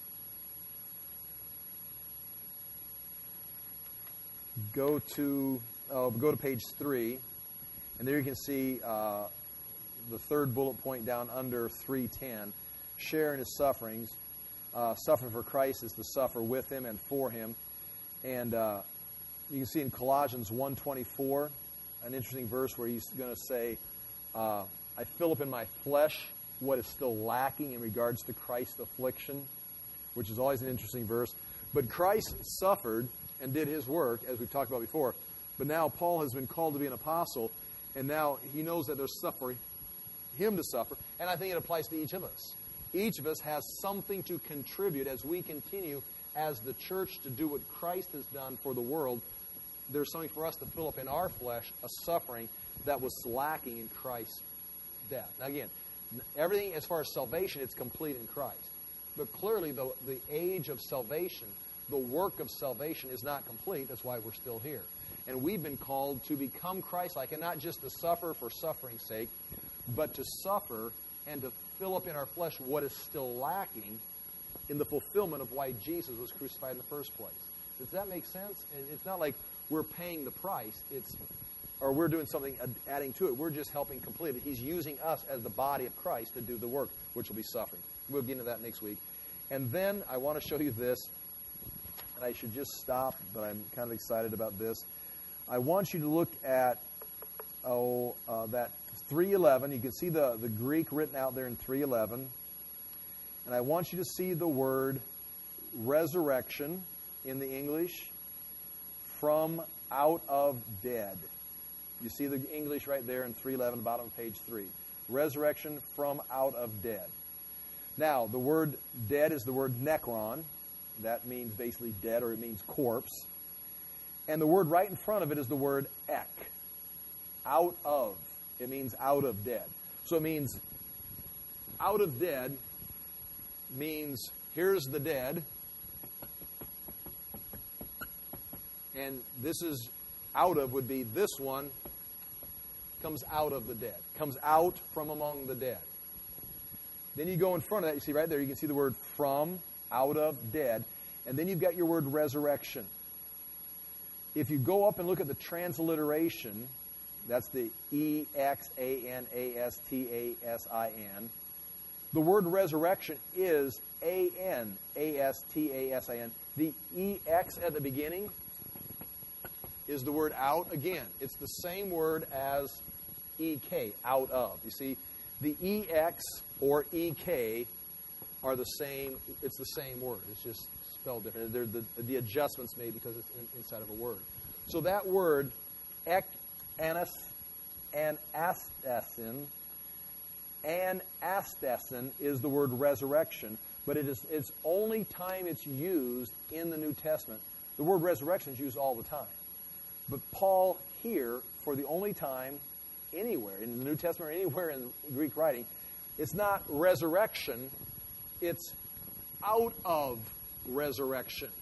go to uh, go to page three. And there you can see uh, the third bullet point down under three ten. Share in His sufferings. Uh, suffering for Christ is to suffer with Him and for Him. And uh, you can see in Colossians one twenty-four, an interesting verse where he's going to say, uh, I fill up in my flesh what is still lacking in regards to Christ's affliction, which is always an interesting verse. But Christ suffered and did His work, as we've talked about before. But now Paul has been called to be an apostle, and now he knows that there's suffering, him to suffer, and I think it applies to each of us. Each of us has something to contribute as we continue as the church to do what Christ has done for the world. There's something for us to fill up in our flesh, a suffering that was lacking in Christ's death. Now again, everything as far as salvation, it's complete in Christ. But clearly the, the age of salvation, the work of salvation is not complete. That's why we're still here. And we've been called to become Christ-like, and not just to suffer for suffering's sake, but to suffer and to fill up in our flesh what is still lacking in the fulfillment of why Jesus was crucified in the first place. Does that make sense? It's not like we're paying the price, it's, or we're doing something adding to it. We're just helping complete it. He's using us as the body of Christ to do the work, which will be suffering. We'll get into that next week. And then I want to show you this, and I should just stop, but I'm kind of excited about this. I want you to look at oh uh, that three eleven. You can see the, the Greek written out there in three eleven. And I want you to see the word resurrection in the English, from out of dead. You see the English right there in three eleven, bottom of page three. Resurrection from out of dead. Now, the word dead is the word nekron. That means basically dead, or it means corpse. And the word right in front of it is the word ek. Out of. It means out of dead. So it means out of dead means here's the dead. And this is out of would be this one comes out of the dead. Comes out from among the dead. Then you go in front of that. You see right there, you can see the word from, out of, dead. And then you've got your word resurrection. If you go up and look at the transliteration, that's the E X A N A S T A S I N. The word resurrection is A N A S T A S I N. The E X at the beginning is the word out. Again, it's the same word as E K, out of. You see, the E X or E K are the same. It's the same word. It's just spelled different. They're the, the adjustments made because it's in, inside of a word. So that word, ek, anas, and astasin, and astasin is the word resurrection, but it is it's only time it's used in the New Testament. The word resurrection is used all the time. But Paul here, for the only time anywhere, in the New Testament or anywhere in Greek writing, it's not resurrection, it's out of resurrection.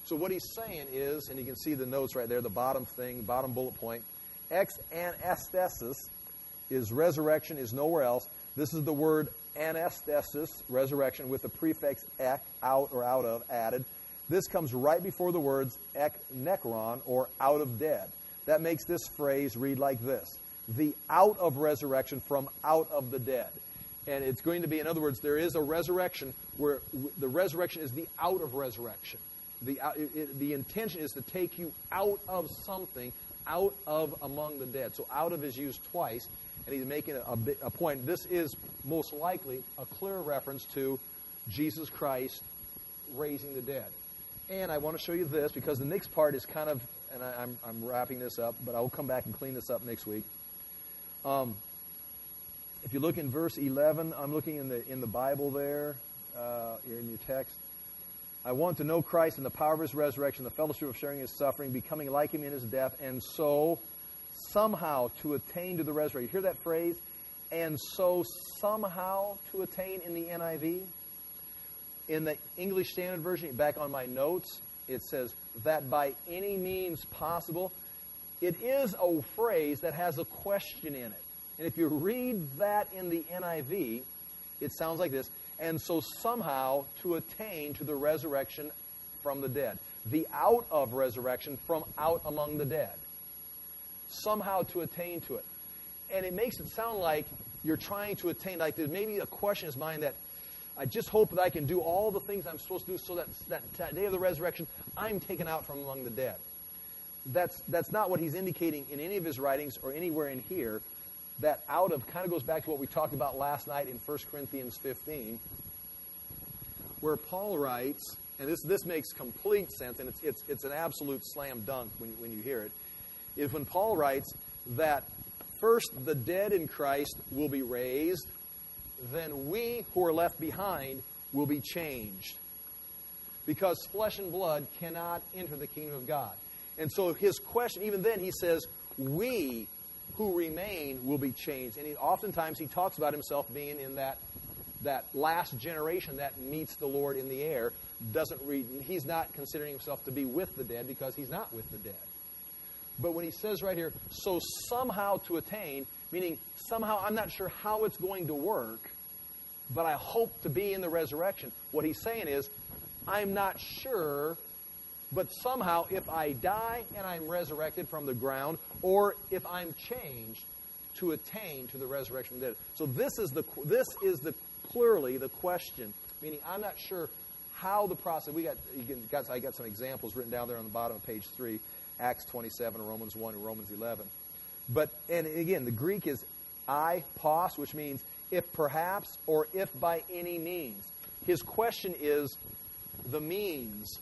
So what he's saying is, and you can see the notes right there, the bottom thing, bottom bullet point, ex anastasis is resurrection, is nowhere else. This is the word anastasis, resurrection, with the prefix ek, out or out of, added. This comes right before the words ek nekron, or out of dead. That makes this phrase read like this: the out of resurrection from out of the dead. And it's going to be, in other words, there is a resurrection where the resurrection is the out of resurrection. The, it, it, the intention is to take you out of something, out of among the dead. So out of is used twice, and he's making a, a, a point. This is most likely a clear reference to Jesus Christ raising the dead. And I want to show you this, because the next part is kind of, and I, I'm, I'm wrapping this up, but I will come back and clean this up next week. Um, if you look in verse eleven, I'm looking in the in the Bible there, uh, in your text. I want to know Christ and the power of his resurrection, the fellowship of sharing his suffering, becoming like him in his death, and so somehow to attain to the resurrection. You hear that phrase? And so somehow to attain in the N I V. In the English Standard Version, back on my notes, it says that by any means possible. It is a phrase that has a question in it. And if you read that in the N I V, it sounds like this: and so somehow to attain to the resurrection from the dead. The out of resurrection from out among the dead. Somehow to attain to it. And it makes it sound like you're trying to attain, like there's maybe a question in his mind that, I just hope that I can do all the things I'm supposed to do so that that day of the resurrection, I'm taken out from among the dead. That's, that's not what he's indicating in any of his writings or anywhere in here. That out of kind of goes back to what we talked about last night in First Corinthians fifteen, where Paul writes, and this this makes complete sense, and it's it's it's an absolute slam dunk when when you hear it, is when Paul writes that first the dead in Christ will be raised, then we who are left behind will be changed. Because flesh and blood cannot enter the kingdom of God. And so his question, even then he says, we who remain will be changed. And he, oftentimes he talks about himself being in that that last generation that meets the Lord in the air. Doesn't read, he's not considering himself to be with the dead because he's not with the dead. But when he says right here, so somehow to attain, meaning somehow I'm not sure how it's going to work, but I hope to be in the resurrection. What he's saying is, I'm not sure, but somehow if I die and I'm resurrected from the ground, or if I'm changed, to attain to the resurrection of the dead. So this is the this is the clearly the question. Meaning, I'm not sure how the process. We got you can, got I got some examples written down there on the bottom of page three, Acts twenty-seven, Romans one, and Romans eleven. But and again, the Greek is I pos, which means if perhaps or if by any means. His question is the means.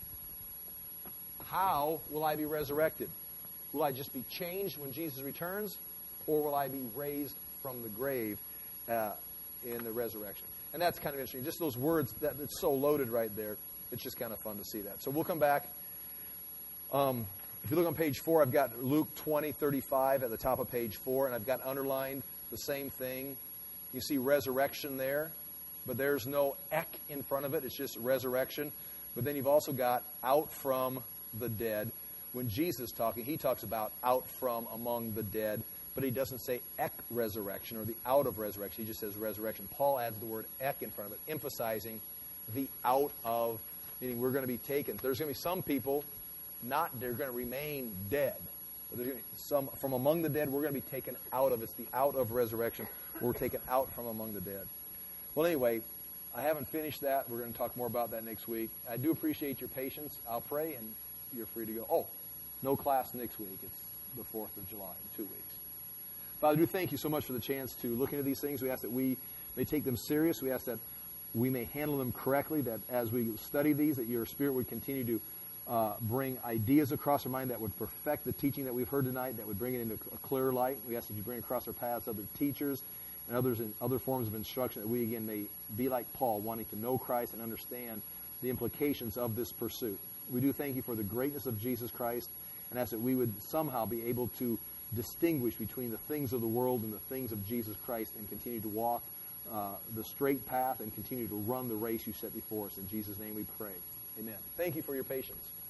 How will I be resurrected? Will I just be changed when Jesus returns, or will I be raised from the grave uh, in the resurrection? And that's kind of interesting. Just those words, that it's so loaded right there. It's just kind of fun to see that. So we'll come back. Um, if you look on page four, I've got Luke twenty thirty-five at the top of page four, and I've got underlined the same thing. You see resurrection there, but there's no ek in front of it. It's just resurrection. But then you've also got out from the dead. When Jesus is talking, he talks about out from among the dead, but he doesn't say ek resurrection or the out of resurrection. He just says resurrection. Paul adds the word ek in front of it, emphasizing the out of, meaning we're going to be taken. There's going to be some people, not they're going to remain dead. But there's going to be some from among the dead. We're going to be taken out of. It's the out of resurrection. We're taken out from among the dead. Well, anyway, I haven't finished that. We're going to talk more about that next week. I do appreciate your patience. I'll pray, and you're free to go. Oh, no class next week. It's the fourth of July, in two weeks. Father, I do thank you so much for the chance to look into these things. We ask that we may take them serious. We ask that we may handle them correctly, that as we study these, that your Spirit would continue to uh, bring ideas across our mind that would perfect the teaching that we've heard tonight, that would bring it into a clear light. We ask that you bring across our paths other teachers and others in other forms of instruction, that we again may be like Paul, wanting to know Christ and understand the implications of this pursuit. We do thank you for the greatness of Jesus Christ, and ask that we would somehow be able to distinguish between the things of the world and the things of Jesus Christ, and continue to walk uh, the straight path and continue to run the race you set before us. In Jesus' name we pray. Amen. Thank you for your patience.